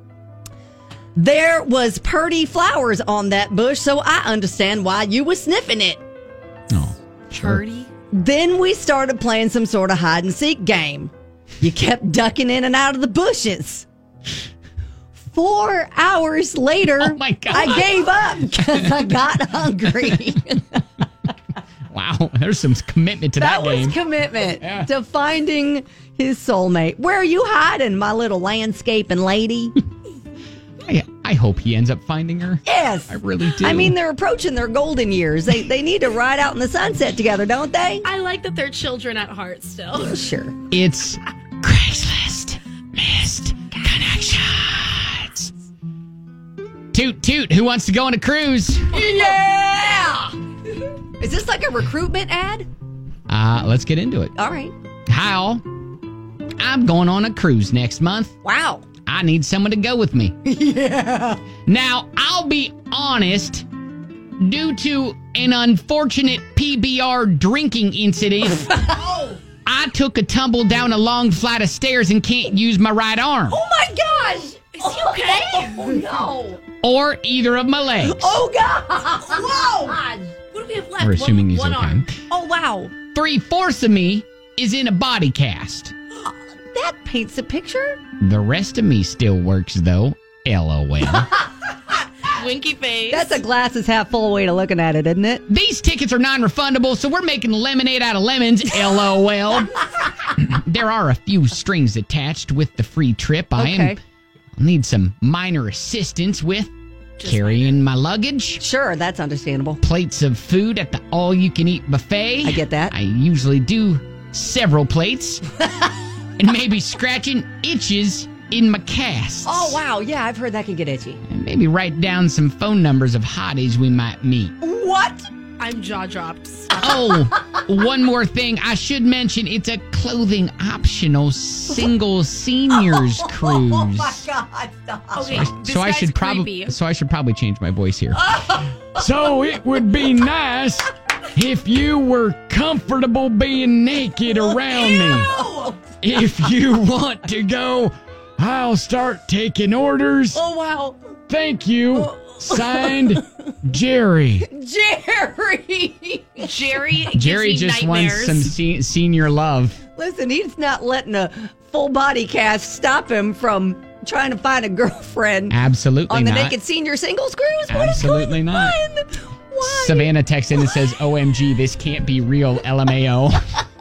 There was purty flowers on that bush, so I understand why you was sniffing it. Oh, sure. Purty? Then we started playing some sort of hide and seek game. You kept ducking in and out of the bushes. 4 hours later, Oh my God. I gave up because I got hungry. Wow, there's some commitment to that game. Was commitment to finding his soulmate. Where are you hiding, my little landscaping lady? I hope he ends up finding her. Yes. I really do. I mean, they're approaching their golden years. They need to ride out in the sunset together, don't they? I like that they're children at heart still. Sure. It's Craigslist Missed Connections. Toot, toot. Who wants to go on a cruise? Yeah! Is this like a recruitment ad? Let's get into it. All right. Kyle, I'm going on a cruise next month. Wow. I need someone to go with me. Yeah. Now, I'll be honest. Due to an unfortunate PBR drinking incident, I took a tumble down a long flight of stairs and can't use my right arm. Oh my gosh! Is he okay? Oh no! Or either of my legs. Oh god! Whoa! What do we have left? We're assuming he's one okay. arm. Oh wow! 3/4 of me is in a body cast. That paints a picture. The rest of me still works, though. LOL. Winky face. That's a glass is half full way to looking at it, isn't it? These tickets are non-refundable, so we're making lemonade out of lemons. LOL. There are a few strings attached with the free trip. I'll need some minor assistance with carrying my luggage. Sure, that's understandable. Plates of food at the all-you-can-eat buffet. I get that. I usually do several plates. And maybe scratching itches in my casts. Oh, wow. Yeah, I've heard that can get itchy. And maybe write down some phone numbers of hotties we might meet. What? I'm jaw dropped. Oh, one more thing. I should mention it's a clothing optional single seniors cruise. Oh my God! Stop. Okay, So I should probably change my voice here. So it would be nice if you were comfortable being naked around me. If you want to go, I'll start taking orders. Oh wow! Thank you. Signed, Jerry. Jerry just wants some senior love. Listen, he's not letting a full body cast stop him from trying to find a girlfriend. Absolutely on the not. Naked Senior Singles Cruise. Absolutely not. Why? Savannah texts in and says, "OMG, this can't be real." LMAO.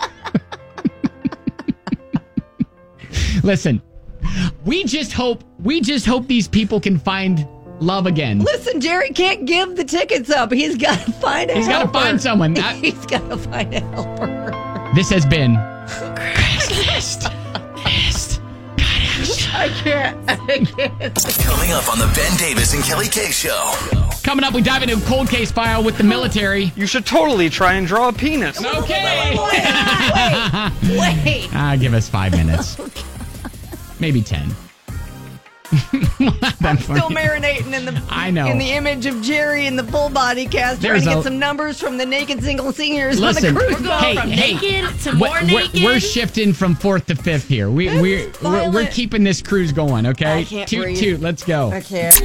Listen, we just hope these people can find love again. Listen, Jerry can't give the tickets up. He's got to find a helper. He's got to find someone. He's got to find a helper. This has been Craigslist Missed Connections. I can't. Coming up on the Ben Davis and Kelly K Show. Coming up, we dive into a cold case file with the military. You should totally try and draw a penis. Okay. Wait. Give us 5 minutes. Maybe 10. I'm still marinating in the I know. in the image of Jerry in the full body cast, trying to get some numbers from the naked single seniors on the cruise. We're going from naked to more naked. We're shifting from 4th to 5th here. We're keeping this cruise going, okay? I can't toot, breathe. toot, let's go. I can't.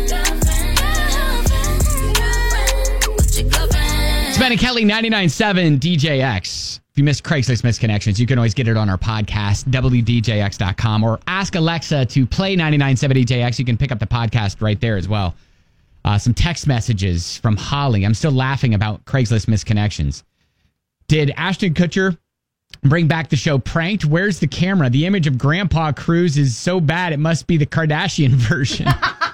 It's Ben and Kelly, 99.7 DJX. If you missed Craigslist Misconnections, you can always get it on our podcast, WDJX.com, or ask Alexa to play 99.7 DJX. You can pick up the podcast right there as well. Some text messages from Holly. I'm still laughing about Craigslist Misconnections. Did Ashton Kutcher bring back the show Pranked? Where's the camera? The image of Grandpa Cruz is so bad it must be the Kardashian version.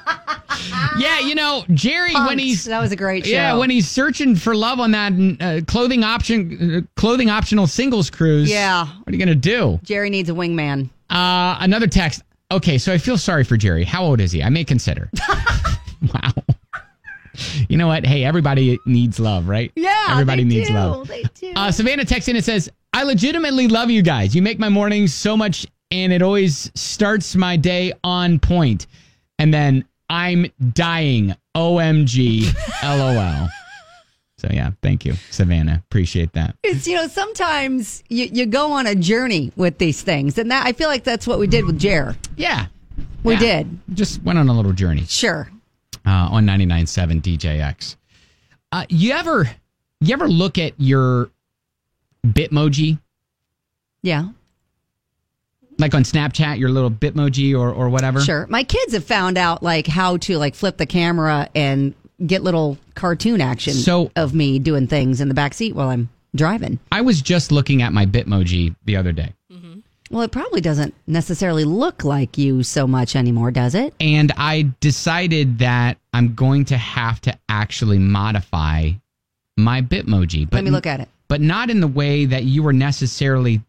Yeah, you know, Jerry, Punks. when he's... That was a great show. Yeah, when he's searching for love on that clothing optional singles cruise. Yeah. What are you going to do? Jerry needs a wingman. Another text. Okay, so I feel sorry for Jerry. How old is he? I may consider. Wow. You know what? Hey, everybody needs love, right? Yeah, everybody they needs do. love. They do. Savannah texts in and says, I legitimately love you guys. You make my mornings so much, and it always starts my day on point. And then, I'm dying. OMG. LOL. So, yeah, thank you, Savannah. Appreciate that. It's, you know, sometimes you go on a journey with these things. And that I feel like that's what we did with Jer. Yeah. We did. Just went on a little journey. Sure. On 99.7 DJX. You ever look at your Bitmoji? Yeah. Like on Snapchat, your little Bitmoji or whatever? Sure. My kids have found out like how to like flip the camera and get little cartoon action of me doing things in the back seat while I'm driving. I was just looking at my Bitmoji the other day. Well, it probably doesn't necessarily look like you so much anymore, does it? And I decided that I'm going to have to actually modify my Bitmoji. Let me look at it. But not in the way that you were necessarily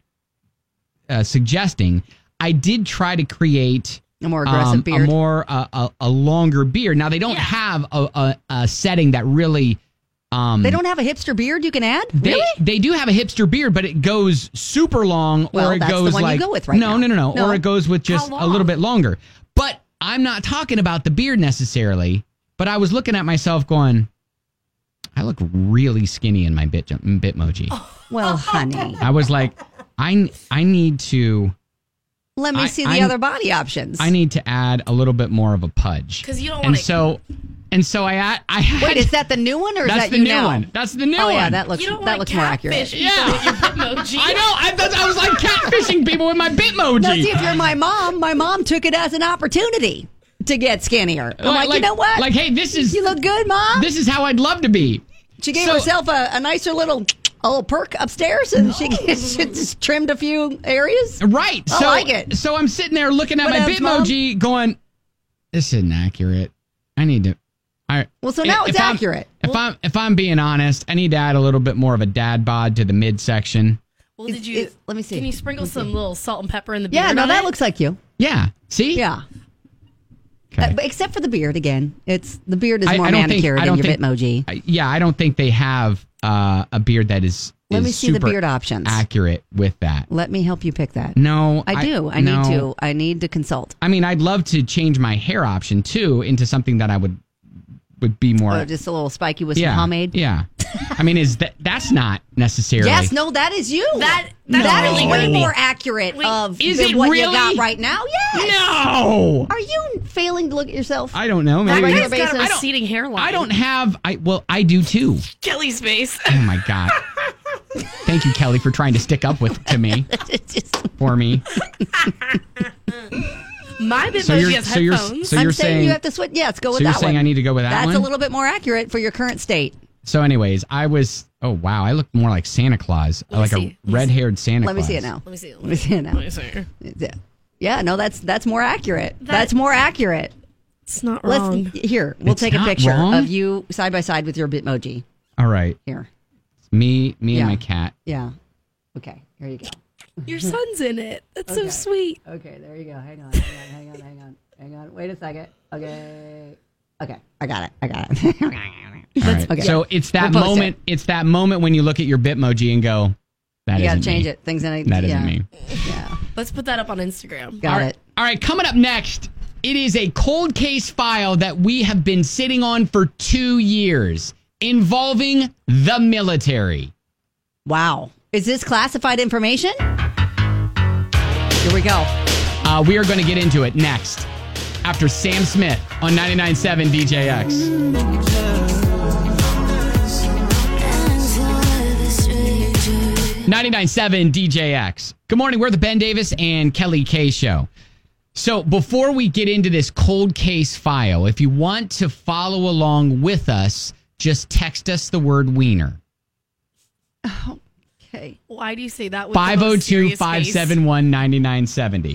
suggesting. I did try to create a more aggressive beard, a longer beard. Now they don't have a setting that really. They don't have a hipster beard you can add. Really? They do have a hipster beard, but it goes super long, or it that's goes the one like you go with right now. No, No. or it goes with just a little bit longer. But I'm not talking about the beard necessarily. But I was looking at myself, going, I look really skinny in my Bitmoji. Well, honey, I was like, I need to. let me see the other body options. I need to add a little bit more of a pudge. Because you don't want to. And so I had. Wait, is that the new one or is that's that the you new now? one. That's the new Oh one. yeah, that looks more accurate. Yeah, Bitmoji. I know. I was like catfishing people with my Bitmoji. Now, see, if you're my mom took it as an opportunity to get skinnier. I'm like, you know what? Like, hey, this is. You look good, Mom. This is how I'd love to be. She gave herself a nicer little perk upstairs, and she just trimmed a few areas. Right. I like it. So I'm sitting there looking at my Whatevs, Mom. Bitmoji, going, "This isn't accurate. I need to." Well, so now it's accurate. If I'm being honest, I need to add a little bit more of a dad bod to the midsection. Well, did you? Let me see. Can you sprinkle some little salt and pepper in the beard? Yeah, no, on that it? looks like you. Yeah. See? Yeah. Okay. But except for the beard again. The beard is more manicured than your Bitmoji. I don't think they have a beard that is. Let me see the super beard options. Accurate with that. Let me help you pick that. No, I do. I no. need to. I need to consult. I mean, I'd love to change my hair option too into something that I would be more. Just a little spiky with some pomade. Yeah. I mean, that's not necessarily. Yes, no, that is you. That is really way good. more accurate of is than it what really? you got right now. Yes. No. Are you failing to look at yourself? I don't know. Maybe. That guy's got a receding hairline. I don't have. I do too. Kelly's face. Oh my god. Thank you, Kelly, for trying to stick up to me. For me. My Bitmoji has headphones. I'm saying you have to switch. Yes, go with that one. So you're saying I need to go with that one? That's a little bit more accurate for your current state. So anyways, I was, oh wow, I look more like Santa Claus, like a red-haired Santa Claus. Let me see it now. Let me see it. Let me see it now. Let me see. Yeah, no, that's more accurate. That's more accurate. It's not wrong. We'll It's take a not picture wrong? of you side by side with your Bitmoji. All right. Here. Me and my cat. Yeah. Okay, here you go. Your son's in it. That's so sweet. Okay, there you go. Hang on. Wait a second. Okay. I got it. All right. Okay. So it's that We'll post moment. It's that moment when you look at your Bitmoji and go, "That You got to isn't change me. it. Things in it. That isn't me." Yeah. Let's put that up on Instagram. Got it. All right, coming up next, it is a cold case file that we have been sitting on for 2 years involving the military. Wow. Is this classified information? Here we go. We are going to get into it next after Sam Smith on 99.7 DJX. 99.7 DJX. Good morning. We're the Ben Davis and Kelly K Show. So before we get into this cold case file, if you want to follow along with us, just text us the word wiener. Okay. Why do you say that with the most serious face? 502-571-9970.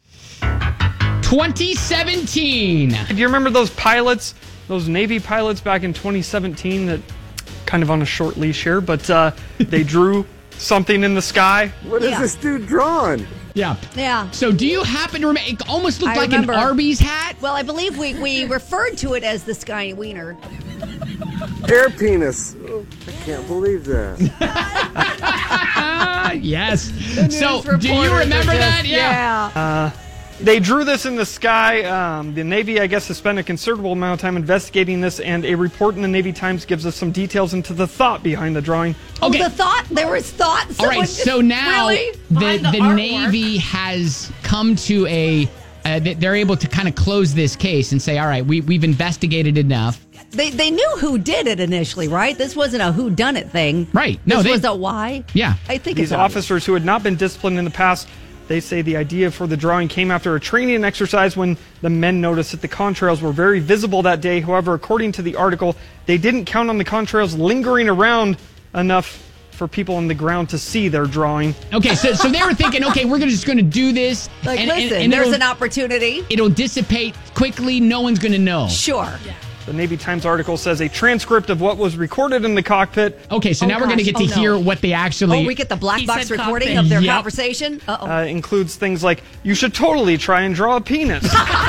2017. Do you remember those pilots, those Navy pilots back in 2017 that kind of on a short leash here, but they drew something in the sky? What is this dude drawing? Yeah. Yeah. So do you happen to remember? It almost looked I like remember. an Arby's hat. Well, I believe we referred to it as the Sky Wiener. Air penis. Oh, I can't believe that. Yes. So do you remember that? Yeah. They drew this in the sky. The Navy, I guess, has spent a considerable amount of time investigating this, and a report in the Navy Times gives us some details into the thought behind the drawing. Okay. Oh, the thought? There was thought? All right, so now Really? the Navy has come to a... they're able to kind of close this case and say, all right, we've investigated enough. They knew who did it initially, right? This wasn't a whodunit thing. Right. No, this was a why. Yeah. I think These it's obvious. officers who had not been disciplined in the past, they say the idea for the drawing came after a training exercise when the men noticed that the contrails were very visible that day. However, according to the article, they didn't count on the contrails lingering around enough for people on the ground to see their drawing. Okay, so they were thinking, okay, we're just going to do this. Like, listen, there's an opportunity. It'll dissipate quickly. No one's going to know. Sure. Yeah. The Navy Times article says a transcript of what was recorded in the cockpit. Okay, so now we're going to get to hear what they actually... Oh, we get the black He box said recording cockpit. of their Yep. conversation? Uh-oh. Includes things like, you should totally try and draw a penis.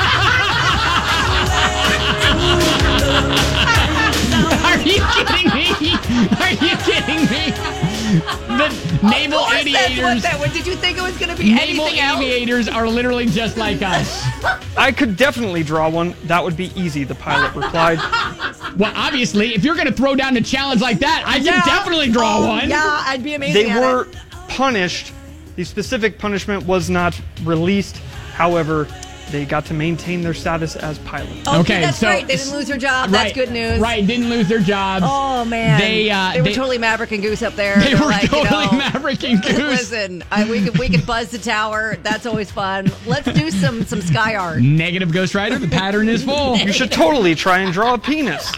Are you kidding me? Are you kidding me? The naval aviators... Did you think it was going to be Naval anything else? aviators are literally just like us. I could definitely draw one. That would be easy, the pilot replied. Well, obviously, if you're going to throw down a challenge like that, I can definitely draw one. Yeah, I'd be amazing They at were it. punished. The specific punishment was not released. However, they got to maintain their status as pilots. Okay, that's great. They didn't lose their job. That's good news. Right, didn't lose their jobs. Oh, man. They were totally Maverick and Goose up there. They They're were like, totally Maverick and Goose. Listen, we could buzz the tower. That's always fun. Let's do some sky art. Negative Ghost Rider, the pattern is full. You should totally try and draw a penis.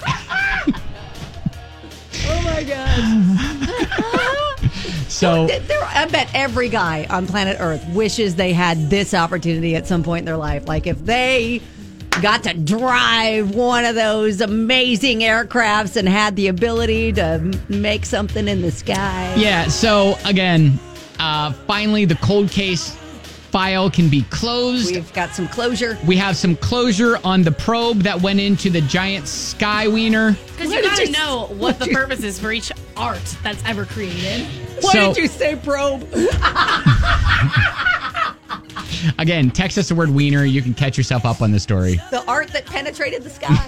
Oh, my God. So I bet every guy on planet Earth wishes they had this opportunity at some point in their life. Like if they got to drive one of those amazing aircrafts and had the ability to make something in the sky. yeah, so again, finally the cold case file can be closed. We've got some closure. We have some closure on the probe that went into the giant sky wiener. Because you gotta know what the purpose is for each art that's ever created. Why did you say probe? Again, text us the word wiener. You can catch yourself up on the story. The art that penetrated the sky.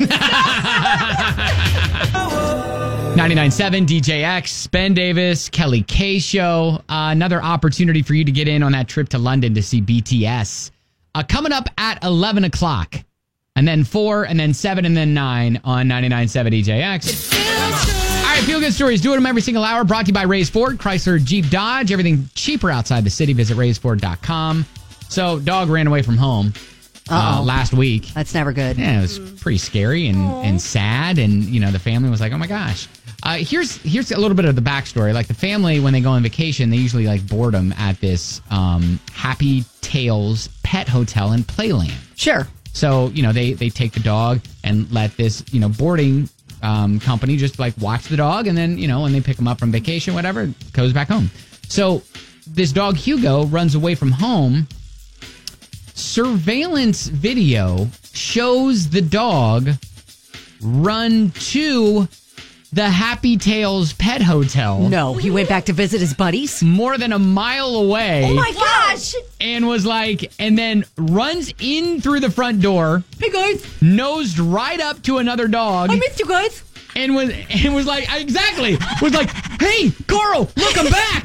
99.7 DJX, Ben Davis, Kelly K Show. Another opportunity for you to get in on that trip to London to see BTS. Coming up at 11 o'clock. And then 4, and then 7, and then 9 on 99.7 DJX. All right, Feel Good Stories. Doing them every single hour. Brought to you by Ray's Ford, Chrysler, Jeep, Dodge. Everything cheaper outside the city. Visit raysford.com. So, dog ran away from home last week. That's never good. Yeah, it was pretty scary and sad. And, you know, the family was like, oh, my gosh. Here's a little bit of the backstory. Like, the family, when they go on vacation, they usually, like, board them at this Happy Tales pet hotel in Playland. Sure. So, you know, they take the dog and let this, you know, boarding company just, like, watch the dog. And then, you know, when they pick him up from vacation, whatever, it goes back home. So this dog Hugo runs away from home. Surveillance video shows the dog run to the Happy Tails Pet Hotel. No, he went back to visit his buddies? More than a mile away. Oh my gosh! And was like, and then runs in through the front door. Hey guys! Nosed right up to another dog. I missed you guys! And was like, exactly. Was like, hey, Carl, look, I'm back!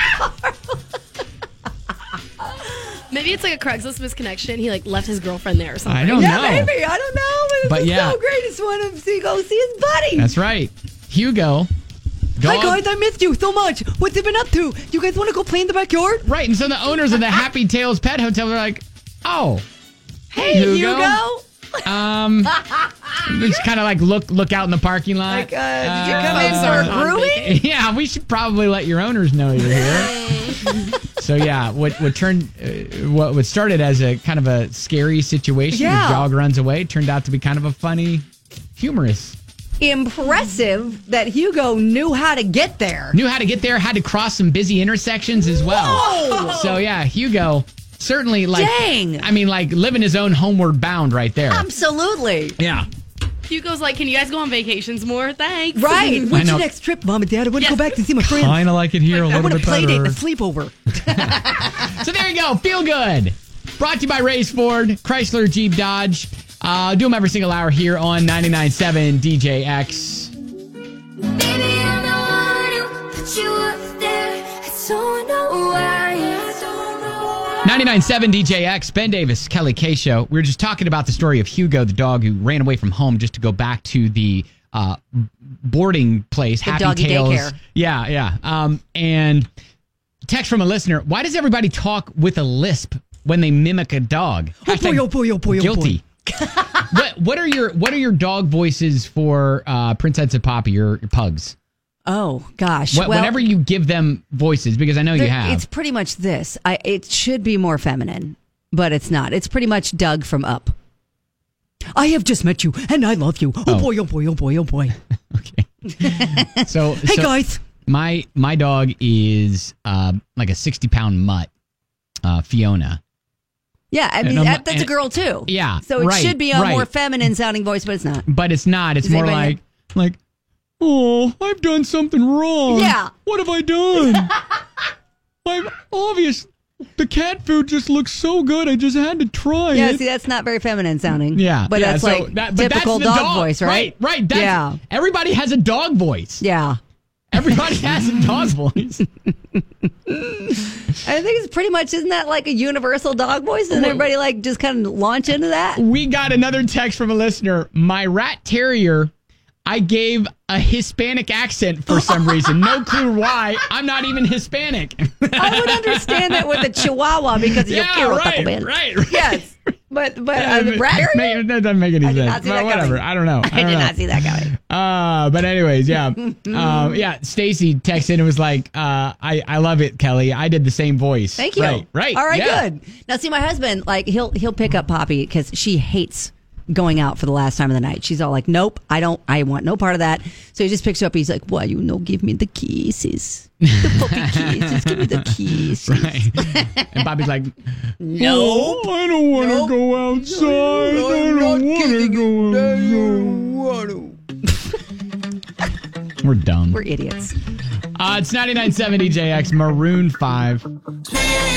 Maybe it's like a Craigslist misconnection. He like left his girlfriend there or something. I don't know. Maybe. I don't know. But yeah. So great. I just want him to go see his buddy. That's right. Hugo. Hi guys, I missed you so much. What's he been up to? You guys want to go play in the backyard? Right, and so the owners of the Happy Tails Pet Hotel were like, oh, hey, Hugo. Just kind of like look out in the parking lot. Like, did you come in for a grooming? Yeah, we should probably let your owners know you're here. So yeah, what started as a kind of a scary situation, the dog runs away, turned out to be kind of a funny, humorous. Impressive that Hugo knew how to get there. Had to cross some busy intersections as well. Whoa! So yeah, Hugo certainly Dang. I mean, living his own homeward bound right there. Absolutely. Yeah. Hugo's like, can you guys go on vacations more? Thanks. Right. When's your next trip, Mom and Dad? I want to go back to see my friends. Kind of like it here a little bit better. I want a play date and a sleepover. So there you go. Feel good. Brought to you by Ray's Ford, Chrysler, Jeep, Dodge. Do them every single hour here on 99.7 DJX. Baby, I'm the one who put you up there. I don't know why. 99.7 DJX, Ben Davis, Kelly K Show. We were just talking about the story of Hugo, the dog who ran away from home just to go back to the boarding place, The Happy doggy Tails. daycare. Yeah. And text from a listener: why does everybody talk with a lisp when they mimic a dog? Oh boy. Guilty. What are your dog voices for Princess and Poppy, your pugs? Oh gosh. Whenever you give them voices, because I know you have. It's pretty much this. It should be more feminine, but it's not. It's pretty much Doug from Up. I have just met you, and I love you. Oh boy. Okay. Hey guys. My dog is like a 60-pound mutt, Fiona. Yeah, I mean that's a girl too. Yeah, so it should be a more feminine sounding voice, but it's not. But it's not. It's more like, oh, I've done something wrong. Yeah. What have I done? I'm obvious. The cat food just looks so good. I just had to try it. Yeah, see, that's not very feminine sounding. Yeah, but that's so typical that's dog voice, right? Right. That's, everybody has a dog voice. Yeah. Everybody has a dog voice. I think it's pretty much, isn't that like a universal dog voice? And everybody just kind of launch into that? We got another text from a listener. My rat terrier, I gave a Hispanic accent for some reason. No clue why. I'm not even Hispanic. I would understand that with a Chihuahua because of your Taco Man. Right. Yes. But the rat terrier? That doesn't make any sense. not see that whatever. coming. I don't know. I did not see that coming. But anyways, yeah. Stacy texted and was like, I love it, Kelly. I did the same voice. Thank you. Right. All right, good. Now, see, my husband, he'll pick up Poppy because she hates going out for the last time of the night. She's all like, nope, I want no part of that. So he just picks her up. He's like, why you no give me the kisses? The puppy kisses. Give me the kisses. Right. And Bobby's like, no. Oh, I don't want to go outside. I don't want to go outside. We're done. We're idiots. It's 99.7 DJX, Maroon 5.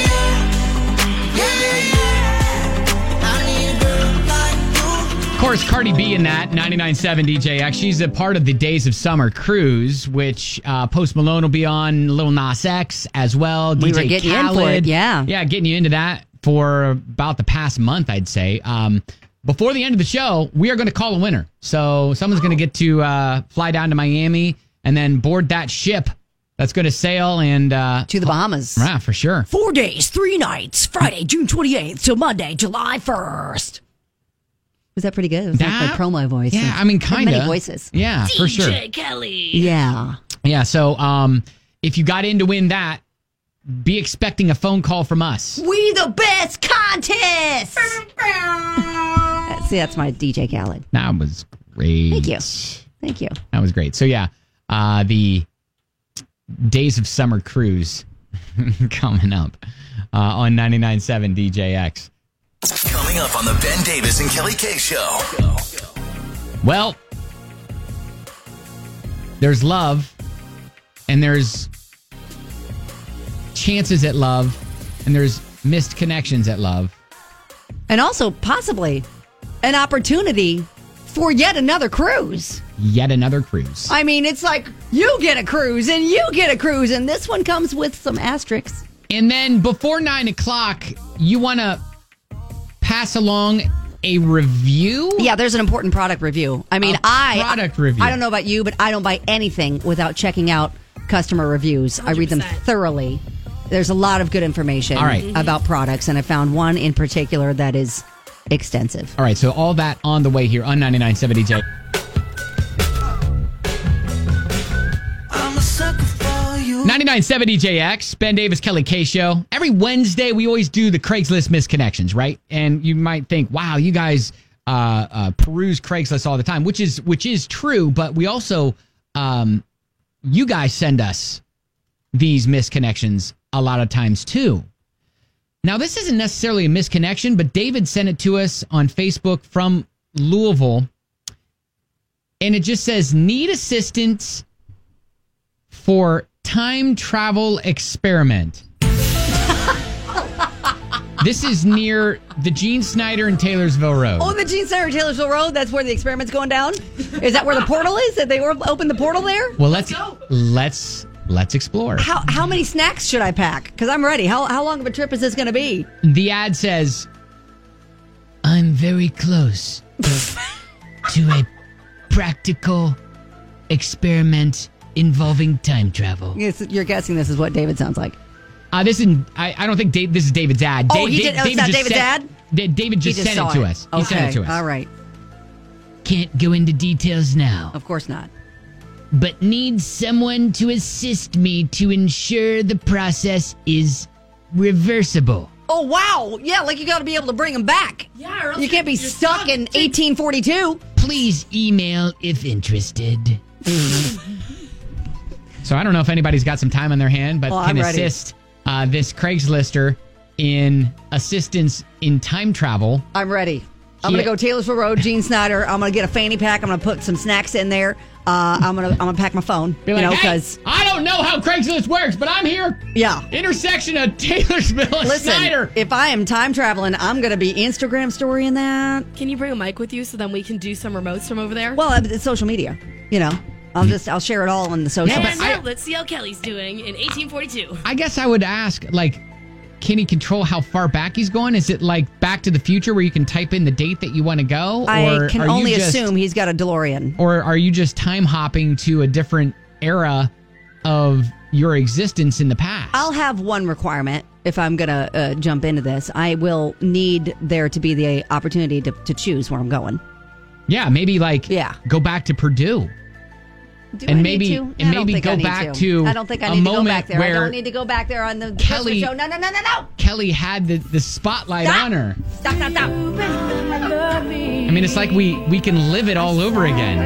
Of course, Cardi B in that 99.7 DJX. She's a part of the Days of Summer cruise, which Post Malone will be on, Lil Nas X as well. We DJ were getting Khaled. in for it, yeah. Yeah, getting you into that for about the past month, I'd say. Before the end of the show, we are going to call a winner. So someone's going to get to fly down to Miami and then board that ship that's going to sail and to the Bahamas. Yeah, for sure. 4 days, 3 nights, Friday, June 28th till Monday, July 1st. Was that pretty good? It was like my promo voice. Yeah, I mean, kind of. Many voices. Yeah, for sure. DJ Kelly. Yeah. Yeah, so if you got in to win that, be expecting a phone call from us. We the best contest! See, that's my DJ Khaled. That was great. Thank you. That was great. So, yeah, the Days of Summer cruise Coming up on 99.7 DJX. Coming up on the Ben Davis and Kelly K Show. Well, there's love, and there's chances at love, and there's missed connections at love. And also possibly an opportunity for yet another cruise. Yet another cruise. I mean, it's like you get a cruise and you get a cruise, and this one comes with some asterisks. And then before 9 o'clock, you want to pass along a review? Yeah, there's an important product review. I mean, product review. I don't know about you, but I don't buy anything without checking out customer reviews. 100%. I read them thoroughly. There's a lot of good information about products, and I found one in particular that is extensive. All right, so all that on the way here on 99.7 DJ. I'm a sucker for you. 99.7 DJX, Ben Davis, Kelly K Show. Every Wednesday, we always do the Craigslist misconnections, right? And you might think, wow, you guys peruse Craigslist all the time, which is true, but we also, you guys send us these misconnections a lot of times too. Now, this isn't necessarily a misconnection, but David sent it to us on Facebook from Louisville, and it just says, need assistance for time travel experiment. This is near the Gene Snyder and Taylorsville Road. Oh, the Gene Snyder and Taylorsville Road? That's where the experiment's going down? Is that where the portal is? Did they open the portal there? Well, let's explore. How many snacks should I pack? Because I'm ready. How long of a trip is this going to be? The ad says, I'm very close to a practical experiment involving time travel. Yes, you're guessing this is what David sounds like. This is. I don't think this is David's ad. Oh, it's not David's ad? David just sent it to us. Okay. He sent it to us. All right. Can't go into details now. Of course not. But needs someone to assist me to ensure the process is reversible. Oh, wow. Yeah, like you got to be able to bring them back. Yeah, or else you can't be stuck in 1842. Please email if interested. So I don't know if anybody's got some time on their hand, but can assist this Craigslister in assistance in time travel. I'm ready. I'm going to go Taylorsville Road, Gene Snyder. I'm going to get a fanny pack. I'm going to put some snacks in there. I'm gonna pack my phone. Be like, because I don't know how Craigslist works, but I'm here. Yeah, intersection of Taylorsville and Snyder. If I am time traveling, I'm gonna be Instagram storying that. Can you bring a mic with you so then we can do some remotes from over there? Well, it's social media. You know, I'll share it all on the social. Yeah, but let's see how Kelly's doing in 1842. I guess I would ask, like, can he control how far back he's going? Is it like Back to the Future where you can type in the date that you want to go? I can only assume he's got a DeLorean. Or are you just time hopping to a different era of your existence in the past? I'll have one requirement if I'm going to jump into this. I will need there to be the opportunity to choose where I'm going. Yeah, maybe go back to Purdue. Maybe go back to I don't think I need to go back there. I don't need to go back there on the Kelly show. No. Kelly had the spotlight on her. Stop. I mean, it's like we can live it all over again.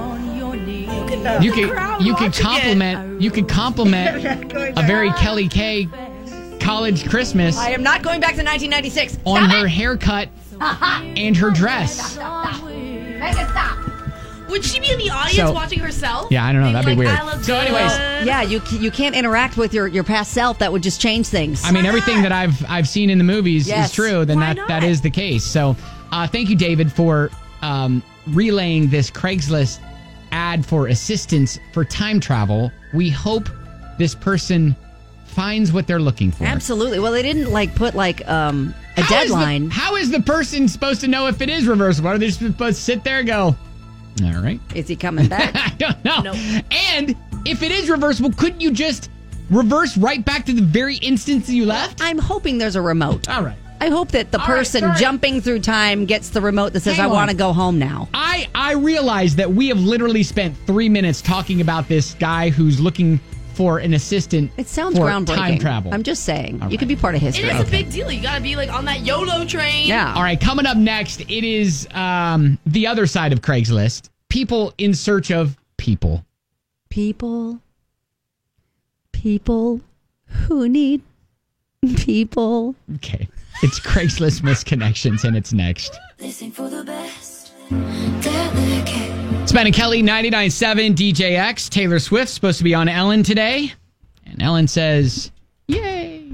You can compliment a very Kelly K college Christmas. I am not going back to 1996. On her haircut and her dress. Make it stop. Would she be in the audience watching herself? Yeah, I don't know. That'd be weird. So anyways. Yeah, you can't interact with your past self. That would just change things. I mean, everything that I've seen in the movies is true. Then that is the case. So thank you, David, for relaying this Craigslist ad for assistance for time travel. We hope this person finds what they're looking for. Absolutely. Well, they didn't put a deadline. How is the person supposed to know if it is reversible? Are they supposed to sit there and go, all right. Is he coming back? I don't know. Nope. And if it is reversible, couldn't you just reverse right back to the very instance you left? I'm hoping there's a remote. All right. I hope that the person jumping through time gets the remote that says, I want to go home now. I realize that we have literally spent 3 minutes talking about this guy who's looking for an assistant. It sounds for groundbreaking. Time travel. I'm just saying. You could be part of history. It is a big deal. You got to be on that YOLO train. Yeah. All right. Coming up next, it is the other side of Craigslist. People in search of people. People who need people. Okay. It's Craigslist Misconnections, and it's next. Listen for the best. It's Ben and Kelly, 99.7 DJX. Taylor Swift's supposed to be on Ellen today. And Ellen says, yay.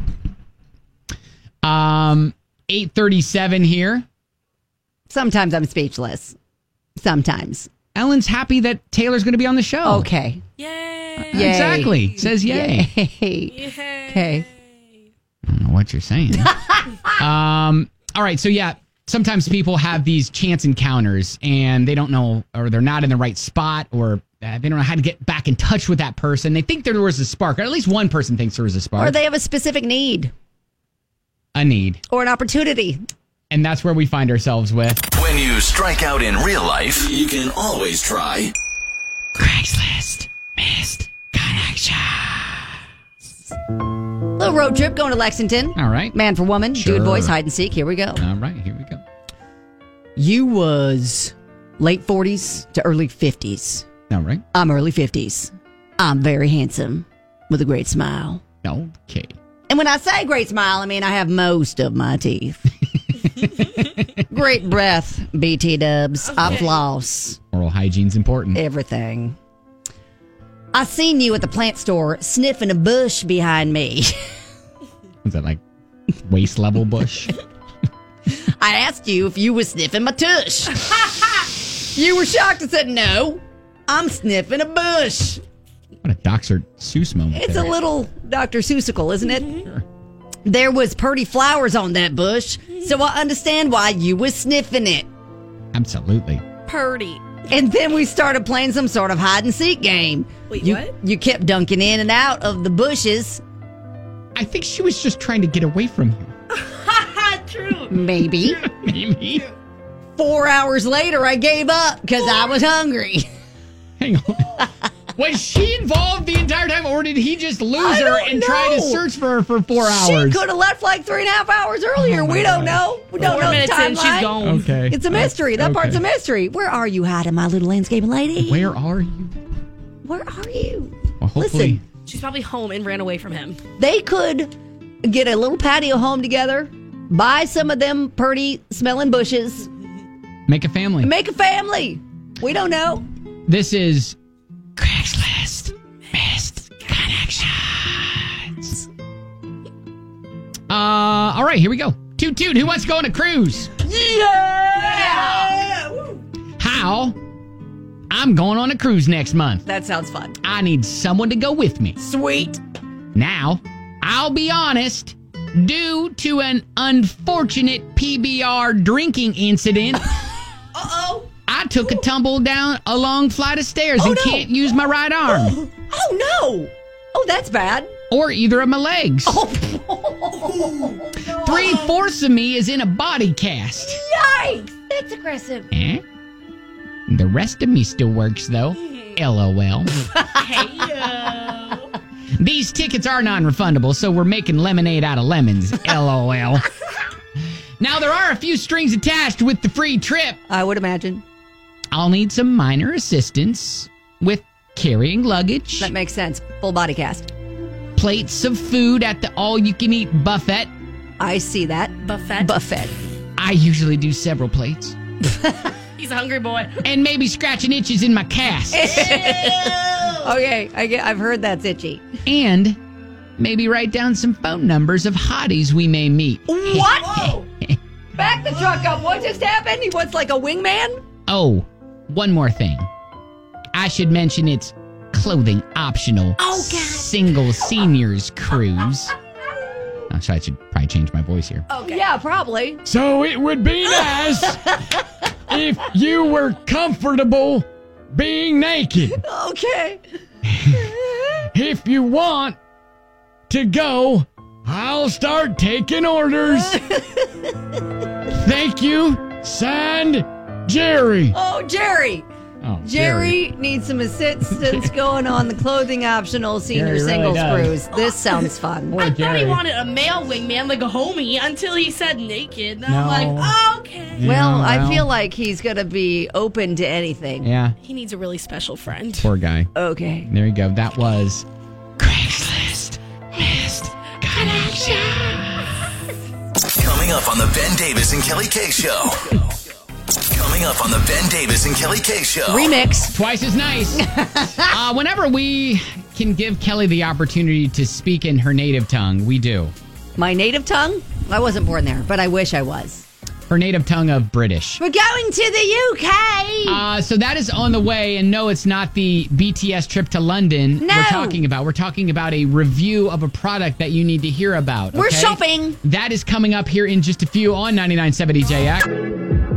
8:37 here. Sometimes I'm speechless. Sometimes. Ellen's happy that Taylor's going to be on the show. Okay. Yay. Exactly. Says yay. Okay. I don't know what you're saying. All right. So, yeah, sometimes people have these chance encounters and they don't know, or they're not in the right spot, or they don't know how to get back in touch with that person. They think there was a spark, or at least one person thinks there was a spark. Or they have a specific need. A need. Or an opportunity. And that's where we find ourselves with. When you strike out in real life, you can always try Craigslist Missed Connections. Little road trip going to Lexington. All right. Man for woman, Sure. dude voice, hide and seek. Here we go. All right, here we go. You was late 40s to early 50s. All right. I'm early 50s. I'm very handsome with a great smile. Okay. And when I say great smile, I mean I have most of my teeth. Great breath, BT dubs. I floss. Oral hygiene's important. Everything. I seen you at the plant store sniffing a bush behind me. Was that like waist level bush? I asked you if you was sniffing my tush. You were shocked and said, no, I'm sniffing a bush. What a Dr. Seuss moment. It's there. a little Dr. Seussical, isn't it? Sure. There was pretty flowers on that bush, so I understand why you was sniffing it. Absolutely. Purdy. And then we started playing some sort of hide and seek game. Wait, what? You kept dunking in and out of the bushes. I think she was just trying to get away from you. True. Maybe. Maybe. 4 hours later, I gave up because I was hungry. Hang on. Was she involved the entire time, or did he just lose her and try to search for her for 4 hours? She could have left like 3.5 hours earlier. We don't know. We don't know the minutes in, she's timeline. gone. Okay. It's a mystery. That part's a mystery. Where are you hiding, my little landscaping lady? Where are you? Where are you? Well, hopefully. Listen, She's probably home and ran away from him. they could get a little patio home together, buy some of them pretty smelling bushes, Make a family. and make a family. We don't know. This is Craigslist Missed Connections. All right, here we go. Toot toot. Who wants to go on a cruise? Yeah! How? I'm going on a cruise next month. That sounds fun. I need someone to go with me. Sweet. Now, I'll be honest. Due to an unfortunate PBR drinking incident, Uh-oh. I took a tumble down a long flight of stairs and can't use my right arm. Oh, no. Oh, that's bad. Or either of my legs. Oh. 3/4 of me is in a body cast. Yikes. That's aggressive. Eh? The rest of me still works, though. LOL. These tickets are non-refundable, so we're making lemonade out of lemons. LOL. Now, there are a few strings attached with the free trip. I would imagine. I'll need some minor assistance with carrying luggage. That makes sense. Full body cast. Plates of food at the all-you-can-eat buffet. I see that. Buffet. I usually do several plates. He's a hungry boy. And maybe scratching itches in my cast. Okay, I've heard that's itchy. And maybe write down some phone numbers of hotties we may meet. What? Back the truck up. What just happened? He wants like a wingman? Oh, one more thing. I should mention it's clothing optional. Oh, God. Single seniors cruise. Oh, so I should probably change my voice here. Okay. Yeah, probably. So it would be nice if you were comfortable being naked. Okay. If you want to go, I'll start taking orders. Thank you, signed, Jerry. Oh, Jerry. Oh, Jerry needs some assistance going on the clothing optional senior Jerry really singles does. cruise. This sounds fun. I thought he wanted a male wingman, like a homie, until he said naked. And I'm like, oh, okay. Well, Yeah, I well. feel like he's going to be open to anything. Yeah, He needs a really special friend. poor guy. Okay. There you go. That was Craigslist Coming up on the Ben Davis and Kelly K Show. Coming up on the Ben Davis and Kelly K Show. Remix. Twice as nice. Whenever we can give Kelly the opportunity to speak in her native tongue, we do. My native tongue? I wasn't born there, but I wish I was. Her native tongue of British. We're going to the UK. So that is on the way, and no, it's not the BTS trip to London No. we're talking about. We're talking about a review of a product that you need to hear about. We're okay? shopping. That is coming up here in just a few on 99.7 DJX.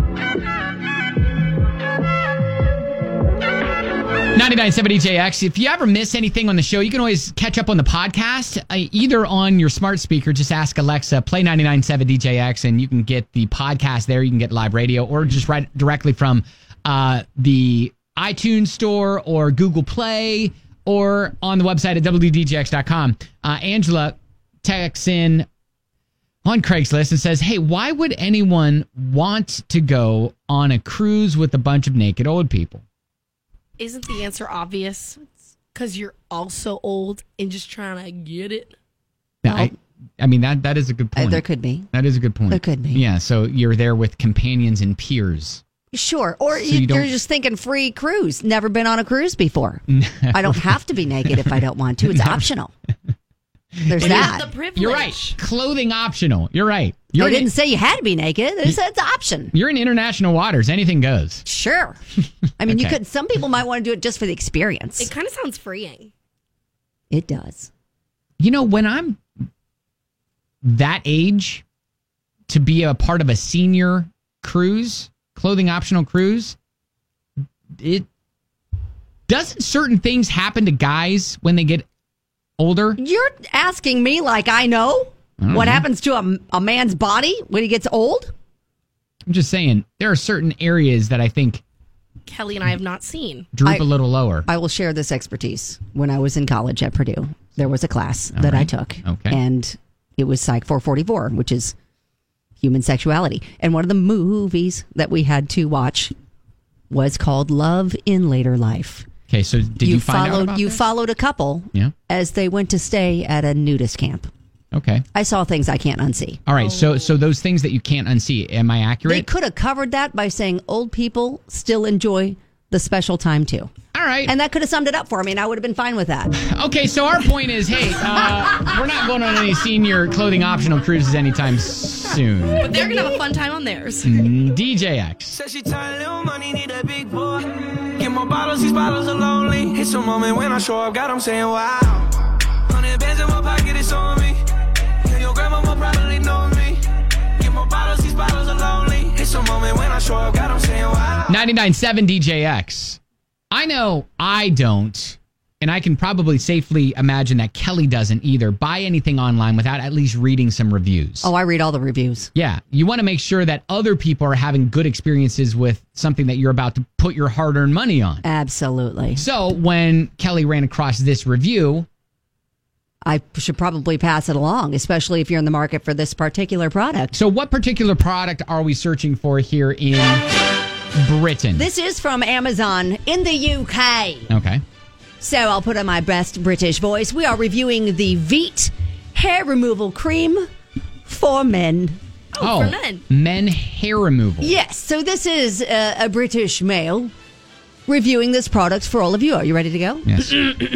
99.7 DJX. If you ever miss anything on the show, you can always catch up on the podcast, either on your smart speaker. Just ask Alexa, play 99.7 DJX, and you can get the podcast there. You can get live radio, or just right directly from the iTunes store or Google Play, or on the website at WDJX.com. Angela texts in on Craigslist and says, hey, why would anyone want to go on a cruise with a bunch of naked old people? Isn't the answer obvious? Because you're also old and just trying to get it. Yeah, I mean, that is a good point. There could be. That is a good point. There could be. Yeah, so you're there with companions and peers. Sure. Or So you're just thinking free cruise. Never been on a cruise before. I don't have to be naked if I don't want to. It's optional. There's But that. you have the privilege. You're right. Clothing optional. You're right. They didn't say you had to be naked. They said it's an option. You're in international waters. Anything goes. Sure. I mean, you Okay. could. Some people might want to do it just for the experience. It kind of sounds freeing. It does. You know, when I'm that age to be a part of a senior cruise, clothing optional cruise, it doesn't certain things happen to guys when they get older? You're asking me like I know what happens to a man's body when he gets old? I'm just saying, there are certain areas that I think Kelly and I have not seen. droop a little lower. I will share this expertise. When I was in college at Purdue, there was a class that I took. Okay. And it was Psych 444, which is human sexuality. And one of the movies that we had to watch was called Love in Later Life. Okay, so did you find out about this? followed a couple as they went to stay at a nudist camp. Okay. I saw things I can't unsee. All right, so those things that you can't unsee, am I accurate? They could have covered that by saying old people still enjoy the special time too. All right. And that could have summed it up for me, and I would have been fine with that. Okay, so our point is, hey, we're not going on any senior clothing optional cruises anytime soon. But they're going to have a fun time on theirs. DJX. Said she tired, little money, need a big boy. Get more bottles, these bottles are lonely. It's a moment when I show up, God, I'm saying wow. 100 bands in my pocket, it's on me. Yeah, your grandma will probably know me. Get more bottles, these bottles are lonely. It's a moment when I show up, God, I'm saying wow. 99.7 DJX. I know I don't, and I can probably safely imagine that Kelly doesn't either, buy anything online without at least reading some reviews. Oh, I read all the reviews. Yeah, you want to make sure that other people are having good experiences with something that you're about to put your hard-earned money on. Absolutely. So when Kelly ran across this review, I should probably pass it along, especially if you're in the market for this particular product. So what particular product are we searching for here in Britain? This is from Amazon in the UK. Okay. So I'll put on my best British voice. We are reviewing the Veet hair removal cream for men. Oh, for men. Men hair removal. Yes, so this is a British male reviewing this product for all of you. Are you ready to go? Yes.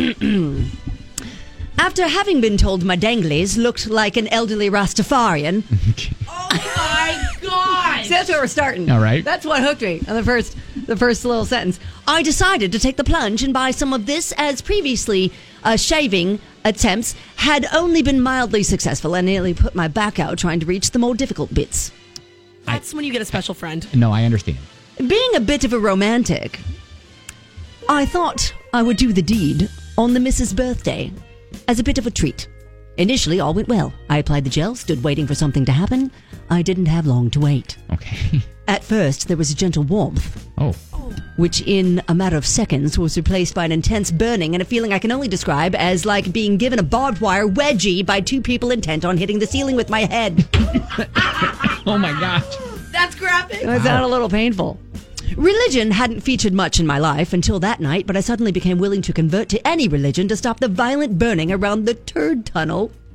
After having been told my danglies looked like an elderly Rastafarian. Oh my God! So that's where we're starting. All right. That's what hooked me on the first little sentence. I decided to take the plunge and buy some of this, as previously shaving attempts had only been mildly successful and nearly put my back out trying to reach the more difficult bits. That's when you get a special friend. No, I understand. Being a bit of a romantic, I thought I would do the deed on the missus' birthday as a bit of a treat. Initially, all went well. I applied the gel, stood waiting for something to happen. I didn't have long to wait. Okay. At first, there was a gentle warmth. Oh. Which in a matter of seconds was replaced by an intense burning and a feeling I can only describe as like being given a barbed wire wedgie by two people intent on hitting the ceiling with my head. Oh my gosh. That's graphic. It sounded a little painful. Religion hadn't featured much in my life until that night, but I suddenly became willing to convert to any religion to stop the violent burning around the turd tunnel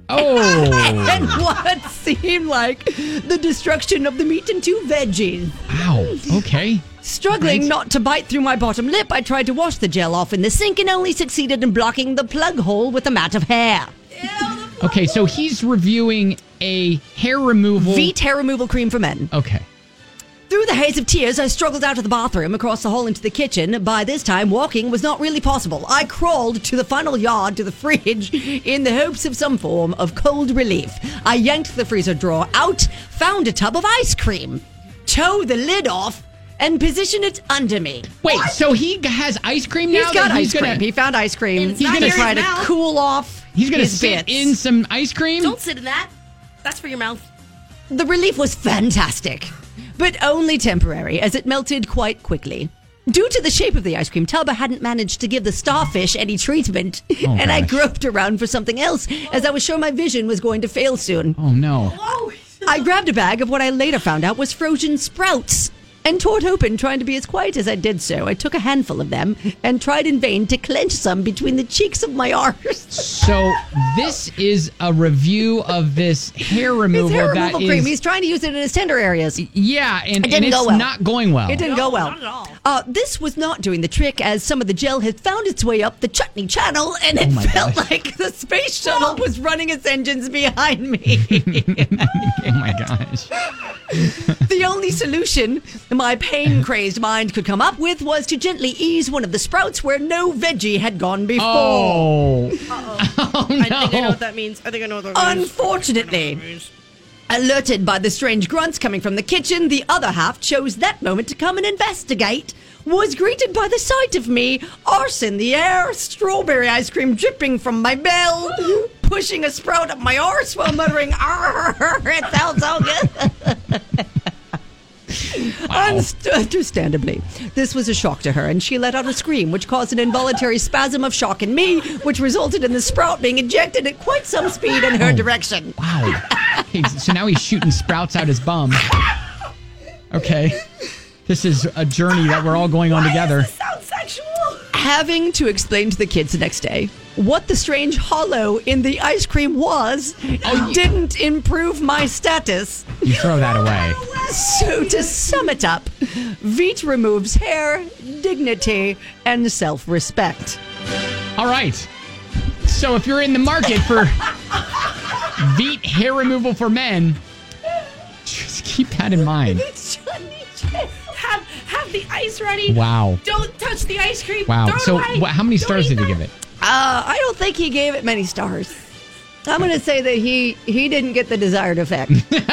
Oh. And what seemed like the destruction of the meat into veggies. Wow. Okay. Struggling not to bite through my bottom lip, I tried to wash the gel off in the sink and only succeeded in blocking the plug hole with a mat of hair. Okay, so he's reviewing a hair removal... Veet hair removal cream for men. Okay. Through the haze of tears, I struggled out of the bathroom, across the hall into the kitchen. By this time, walking was not really possible. I crawled to the final yard to the fridge in the hopes of some form of cold relief. I yanked the freezer drawer out, found a tub of ice cream, tore the lid off, and positioned it under me. Wait, so he has ice cream now? He's got ice cream. He found ice cream. It's He's not going to in try his to mouth. cool off. He's going to his sit bits. in some ice cream? Don't sit in that. That's for your mouth. The relief was fantastic, but only temporary, as it melted quite quickly. Due to the shape of the ice cream tub, I hadn't managed to give the starfish any treatment, and I groped around for something else, as I was sure my vision was going to fail soon. Oh, no. I grabbed a bag of what I later found out was frozen sprouts and tore it open, trying to be as quiet as I did so. I took a handful of them and tried in vain to clench some between the cheeks of my arse. So this is a review of this hair removal. His hair removal that cream. is- He's trying to use it in his tender areas. Yeah, and It didn't it's go well. not going well. It didn't go well. Not at all. This was not doing the trick, as some of the gel had found its way up the chutney channel, and it felt like the space shuttle was running its engines behind me. Oh my gosh. The only solution my pain-crazed mind could come up with was to gently ease one of the sprouts where no veggie had gone before. Oh. I think I know what that means. I think I know what that means. Unfortunately, alerted by the strange grunts coming from the kitchen, the other half chose that moment to come and investigate. Was greeted by the sight of me, arse in the air, strawberry ice cream dripping from my bell, pushing a sprout up my arse while muttering, "Arr, it sounds so good." Understandably, this was a shock to her, and she let out a scream, which caused an involuntary spasm of shock in me, which resulted in the sprout being ejected at quite some speed in her direction. Wow. Okay, so now he's shooting sprouts out his bum. Okay. This is a journey that we're all going on together. Sounds sexual. Having to explain to the kids the next day what the strange hollow in the ice cream was didn't improve my status. You throw that away. So to sum it up, Veet removes hair, dignity, and self-respect. All right. So if you're in the market for Veet hair removal for men, just keep that in mind. Have the ice ready. Wow. Don't touch the ice cream. Wow. Throw it So away. how many stars did he give it? I don't think he gave it many stars. I'm going to say that he didn't get the desired effect.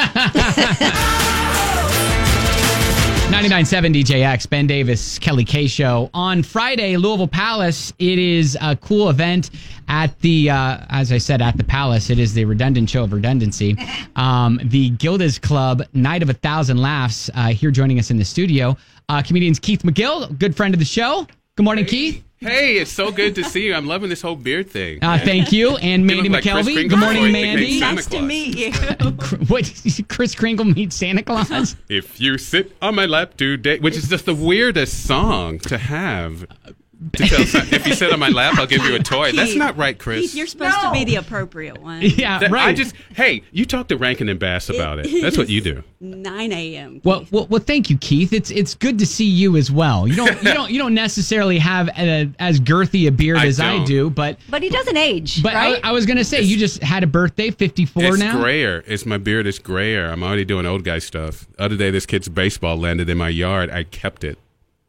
99.7 DJX, Ben Davis, Kelly K Show. On Friday, Louisville Palace, it is a cool event at the, as I said, at the Palace. It is the redundant show of redundancy. The Gilda's Club, Night of 1,000 Laughs, here joining us in the studio. Comedians Keith McGill, good friend of the show. Good morning, Keith. Hey, it's so good to see you. I'm loving this whole beard thing. Thank you. And Mandy look like Kris McKelvey. Kringle Good morning, before he Mandy. became Santa Nice to Claus. meet you. What? Kris Kringle meets Santa Claus? If you sit on my lap today, which is just the weirdest song to have. To tell if you sit on my lap, I'll give you a toy. That's not right, Chris. Keith, you're supposed to be the appropriate one. Yeah, right. Hey, you talk to Rankin and Bass about it. That's what you do. 9 a.m. Well, thank you, Keith. It's good to see you as well. You don't necessarily have as girthy a beard as I do, but he doesn't age. But right? I was gonna say you just had a birthday, 54 It's now. grayer. My beard is grayer. I'm already doing old guy stuff. Other day, this kid's baseball landed in my yard. I kept it.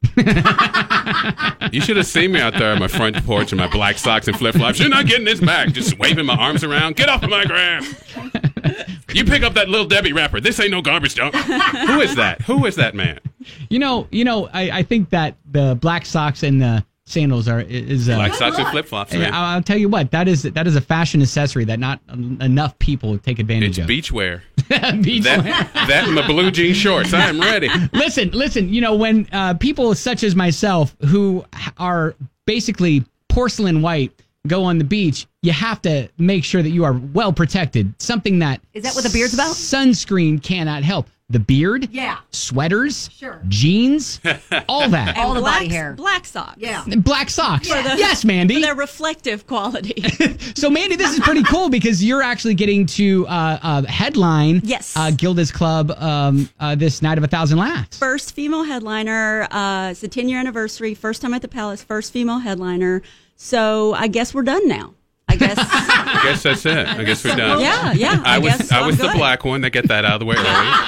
You should have seen me out there on my front porch in my black socks and flip-flops. You're not getting this back. Just waving my arms around. Get off of my grass. You pick up that Little Debbie wrapper. This ain't no garbage dump. Who is that? Who is that man? I think that the black socks and the sandals is black socks and flip-flops, man. I'll tell you what, that is a fashion accessory that not enough people take advantage of. Beachwear. Beachwear. That and my blue jean shorts. I am ready. Listen. When people such as myself who are basically porcelain white go on the beach, you have to make sure that you are well protected. Something that is that what the beard's about? Sunscreen cannot help. the beard, Yeah. sweaters, Sure. jeans, all that. All the black, body hair. Black socks. Yeah. Black socks. For Yes, Mandy. For their reflective quality. So, Mandy, this is pretty cool because you're actually getting to headline Yes. Gilda's Club this Night of 1,000 Laughs. First female headliner. It's the 10-year anniversary. First time at the Palace. First female headliner. So I guess we're done now. I guess that's it. I guess we're done. Yeah. I was the good. black one that get that out of the way early.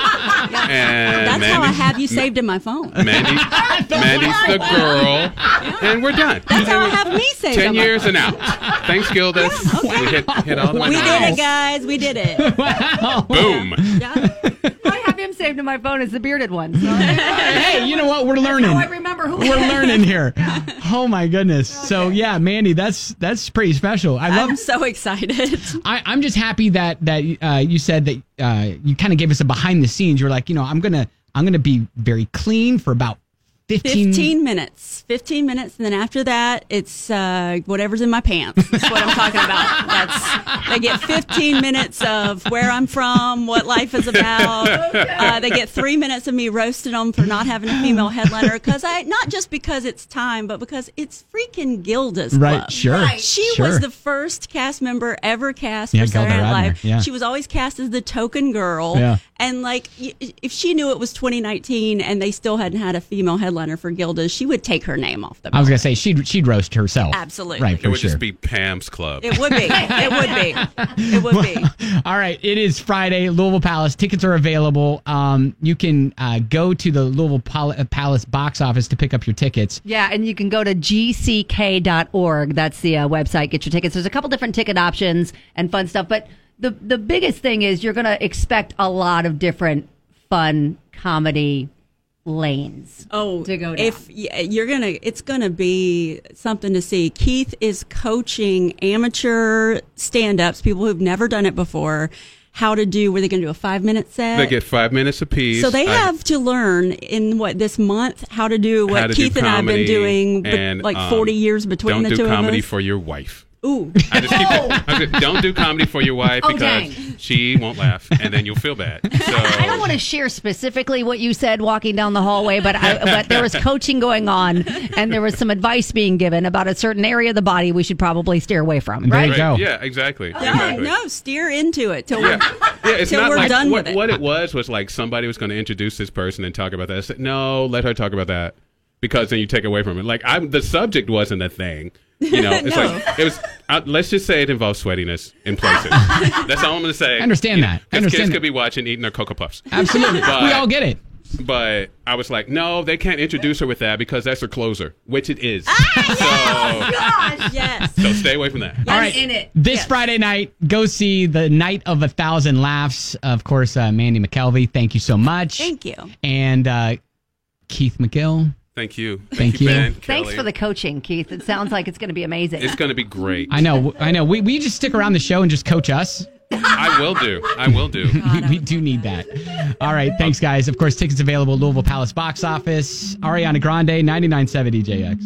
And That's how I have you saved in my phone. Mandy's the girl, and we're done. That's how I have me saved. 10 years and out. Thanks, Gilda. We hit all the We did it, guys. We did it. Boom. I have him saved in my phone as the bearded one. So. Hey, you know what? We're learning. That's how I remember who We're learning here. Oh my goodness. Okay. So yeah, Mandy, that's pretty special. I'm so excited. I'm just happy that you said that you kind of gave us a behind the scenes. You were like, I'm gonna be very clean for about 15 minutes. 15 minutes, and then after that, it's whatever's in my pants. That's what I'm talking about. They get 15 minutes of where I'm from, what life is about. They get 3 minutes of me roasting them for not having a female headliner not just because it's time, but because it's freaking Gilda's Club. Right, sure. Right. She was the first cast member ever cast Yeah, for Saturday Gilda Night Live. Radner, yeah. She was always cast as the token girl. Yeah. And if she knew it was 2019 and they still hadn't had a female headliner for Gilda, she would take her name off the I was gonna say she'd roast herself. Absolutely. Right. It would just be Pam's Club. It would be. It would be. It would be. All right. It is Friday, Louisville Palace. Tickets are available. You can go to the Louisville Palace box office to pick up your tickets. Yeah, and you can go to gck.org. That's the website. Get your tickets. There's a couple different ticket options and fun stuff, but the biggest thing is you're going to expect a lot of different fun comedy lanes to go down. It's gonna be something to see. Keith is coaching amateur stand-ups, people who've never done it before, how to do. Were they going to do a 5-minute set? They get 5 minutes apiece. So they have to learn in this month how to do what Keith and I have been doing, and, 40 years between the two of us. Don't do comedy for your wife. Ooh. Don't do comedy for your wife because she won't laugh, and then you'll feel bad. So. I don't want to share specifically what you said walking down the hallway, but there was coaching going on, and there was some advice being given about a certain area of the body we should probably steer away from. Right? There you go. Yeah, exactly. No, steer into it till it's till not we're like done with it. What it was like somebody was going to introduce this person and talk about that. I said, no, let her talk about that because then you take away from it. Like the subject wasn't a thing. It's like it was. Let's just say it involves sweatiness in places. That's all I'm going to say. I understand that. Because kids could be watching, eating their Cocoa Puffs. Absolutely, we all get it. But I was like, no, they can't introduce her with that because that's her closer, which it is. Gosh, yes. So stay away from that. All right. This Friday night, go see the Night of 1,000 Laughs. Of course, Mandy McKelvey. Thank you so much. Thank you. And Keith McGill. Thank you. Thank you. Ben, Thanks for the coaching, Keith. It sounds like it's going to be amazing. It's going to be great. I know. We just stick around the show and just coach us. I will do. we do need that. All right. Thanks, guys. Of course, tickets available at Louisville Palace box office. Ariana Grande, 99.7 DJX.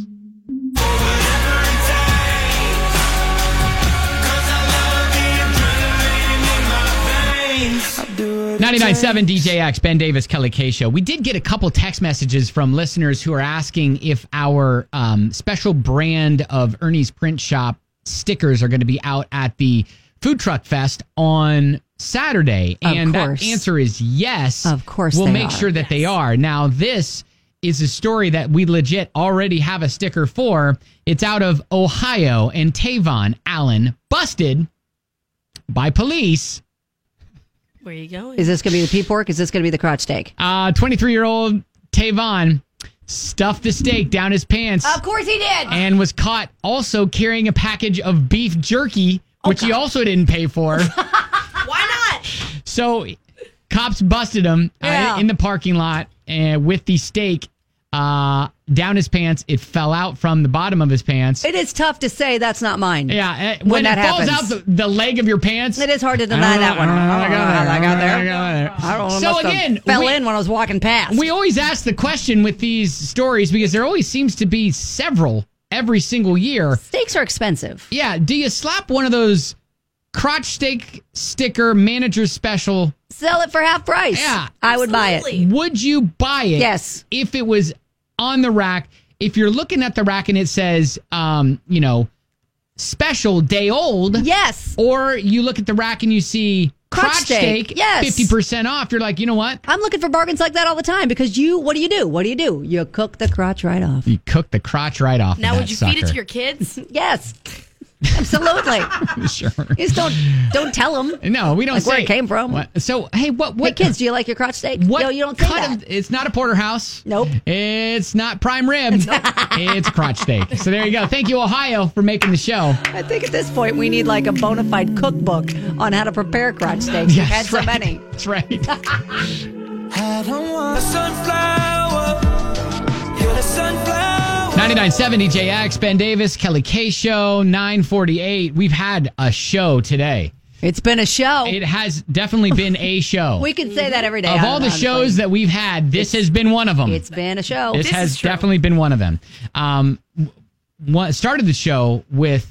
99.7 DJX, Ben Davis, Kelly K Show. We did get a couple text messages from listeners who are asking if our special brand of Ernie's Print Shop stickers are going to be out at the Food Truck Fest on Saturday. And that answer is yes. Of course we'll they make are. sure that they are. Now, this is a story that we legit already have a sticker for. It's out of Ohio, and Tavon Allen busted by police. Where are you going? Is this going to be the pea pork? Is this going to be the crotch steak? 23-year-old Tavon stuffed the steak down his pants. Of course he did. And was caught also carrying a package of beef jerky, which he also didn't pay for. Why not? So cops busted him in the parking lot with the steak down his pants. It fell out from the bottom of his pants. It is tough to say that's not mine. Yeah. When it that falls happens. out the leg of your pants. It is hard to deny that one. I don't know how that got there. I don't know. So must have again, fell in when I was walking past. We always ask the question with these stories because there always seems to be several every single year. Steaks are expensive. Yeah. Do you slap one of those crotch steak sticker manager special. Sell it for half price. Yeah. I would buy it. Would you buy it? Yes. If it was on the rack, if you're looking at the rack and it says, special day old. Yes. Or you look at the rack and you see crotch steak. Yes. 50% off. You're like, you know what? I'm looking for bargains like that all the time because what do you do? You cook the crotch right off. You cook the crotch right off. Now, of would that you sucker. feed it to your kids? Yes. Absolutely. Sure. You just don't tell them. No, we don't like say where it came from. What? So, hey, what? Hey, kids, do you like your crotch steak? What? No, you don't say that. It's not a porterhouse. Nope. It's not prime rib. It's crotch steak. So there you go. Thank you, Ohio, for making the show. I think at this point we need like a bona fide cookbook on how to prepare crotch steaks. We've had so many. That's right. I don't want a sunflower. You're the sunflower. 99.7 DJX, Ben Davis, Kelly K Show, 9:48. We've had a show today. It's been a show. It has definitely been a show. We can say that every day. Of all the shows that we've had, this has been one of them. It's been a show. This has definitely been one of them. Started the show with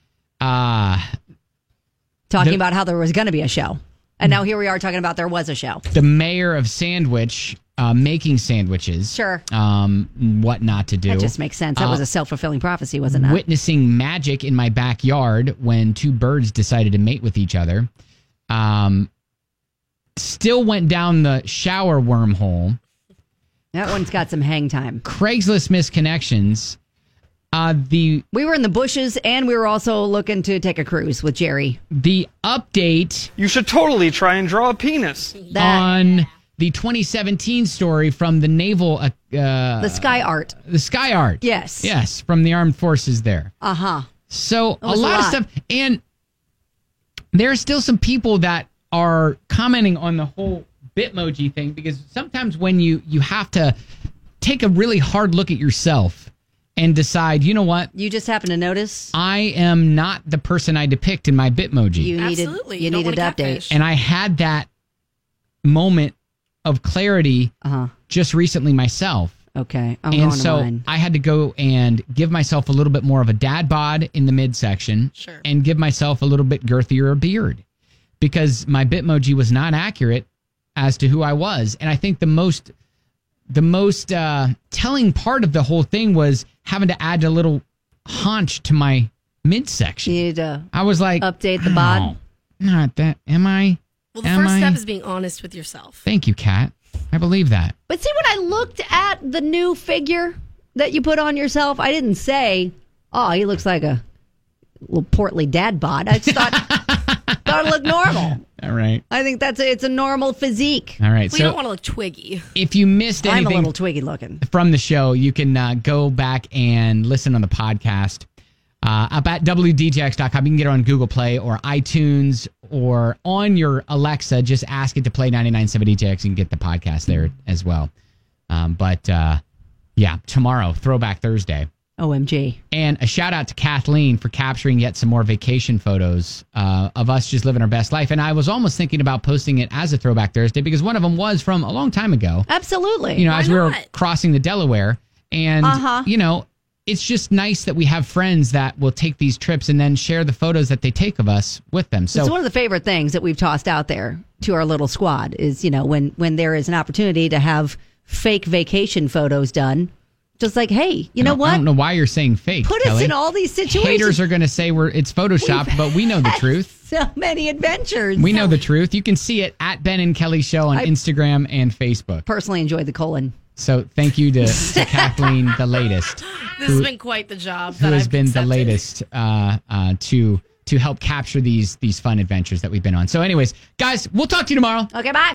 talking about how there was going to be a show. And now here we are talking about there was a show. The mayor of Sandwich making sandwiches. Sure. What not to do. That just makes sense. That was a self-fulfilling prophecy, wasn't it? Witnessing magic in my backyard when two birds decided to mate with each other. Still went down the shower wormhole. That one's got some hang time. Craigslist misconnections. We were in the bushes, and we were also looking to take a cruise with Jerry. The update. You should totally try and draw a penis. On the 2017 story from the naval. The Sky Art. The Sky Art. Yes. Yes, from the armed forces there. Uh-huh. So a lot of stuff. And there are still some people that are commenting on the whole Bitmoji thing, because sometimes when you have to take a really hard look at yourself and decide, you know what? You just happen to notice? I am not the person I depict in my Bitmoji. You needed to update. And I had that moment of clarity just recently myself. Okay. And so I had to go and give myself a little bit more of a dad bod in the midsection. Sure. And give myself a little bit girthier beard, because my Bitmoji was not accurate as to who I was. And I think the most telling part of the whole thing was having to add a little haunch to my midsection. You need to I was like, update the bod. Not that. Am I? Well, the first step is being honest with yourself. Thank you, Kat. I believe that. But see, when I looked at the new figure that you put on yourself, I didn't say, oh, he looks like a little portly dad bod. I just thought it looked normal. All right. I think it's a normal physique. All right. We don't want to look twiggy. If you missed anything, I'm a little twiggy looking from the show, you can go back and listen on the podcast up at WDJX.com. You can get it on Google Play or iTunes or on your Alexa. Just ask it to play 99.7 DJX. You can get the podcast there as well. Yeah, tomorrow, Throwback Thursday. OMG. And a shout out to Kathleen for capturing yet some more vacation photos of us just living our best life. And I was almost thinking about posting it as a Throwback Thursday, because one of them was from a long time ago. Absolutely. You know, as we were crossing the Delaware. And, you know, it's just nice that we have friends that will take these trips and then share the photos that they take of us with them. So it's one of the favorite things that we've tossed out there to our little squad is, you know, when there is an opportunity to have fake vacation photos done. Just like, hey, you know what? I don't know why you're saying fake. Put Kelly. us in all these situations. Haters are going to say it's Photoshopped, but we know the truth. So many adventures. We know the truth. You can see it at Ben and Kelly Show on Instagram and Facebook. Personally enjoyed the colon. So thank you to Kathleen, the latest. This has been quite the job. Who has been the latest to help capture these fun adventures that we've been on. So anyways, guys, we'll talk to you tomorrow. Okay, bye.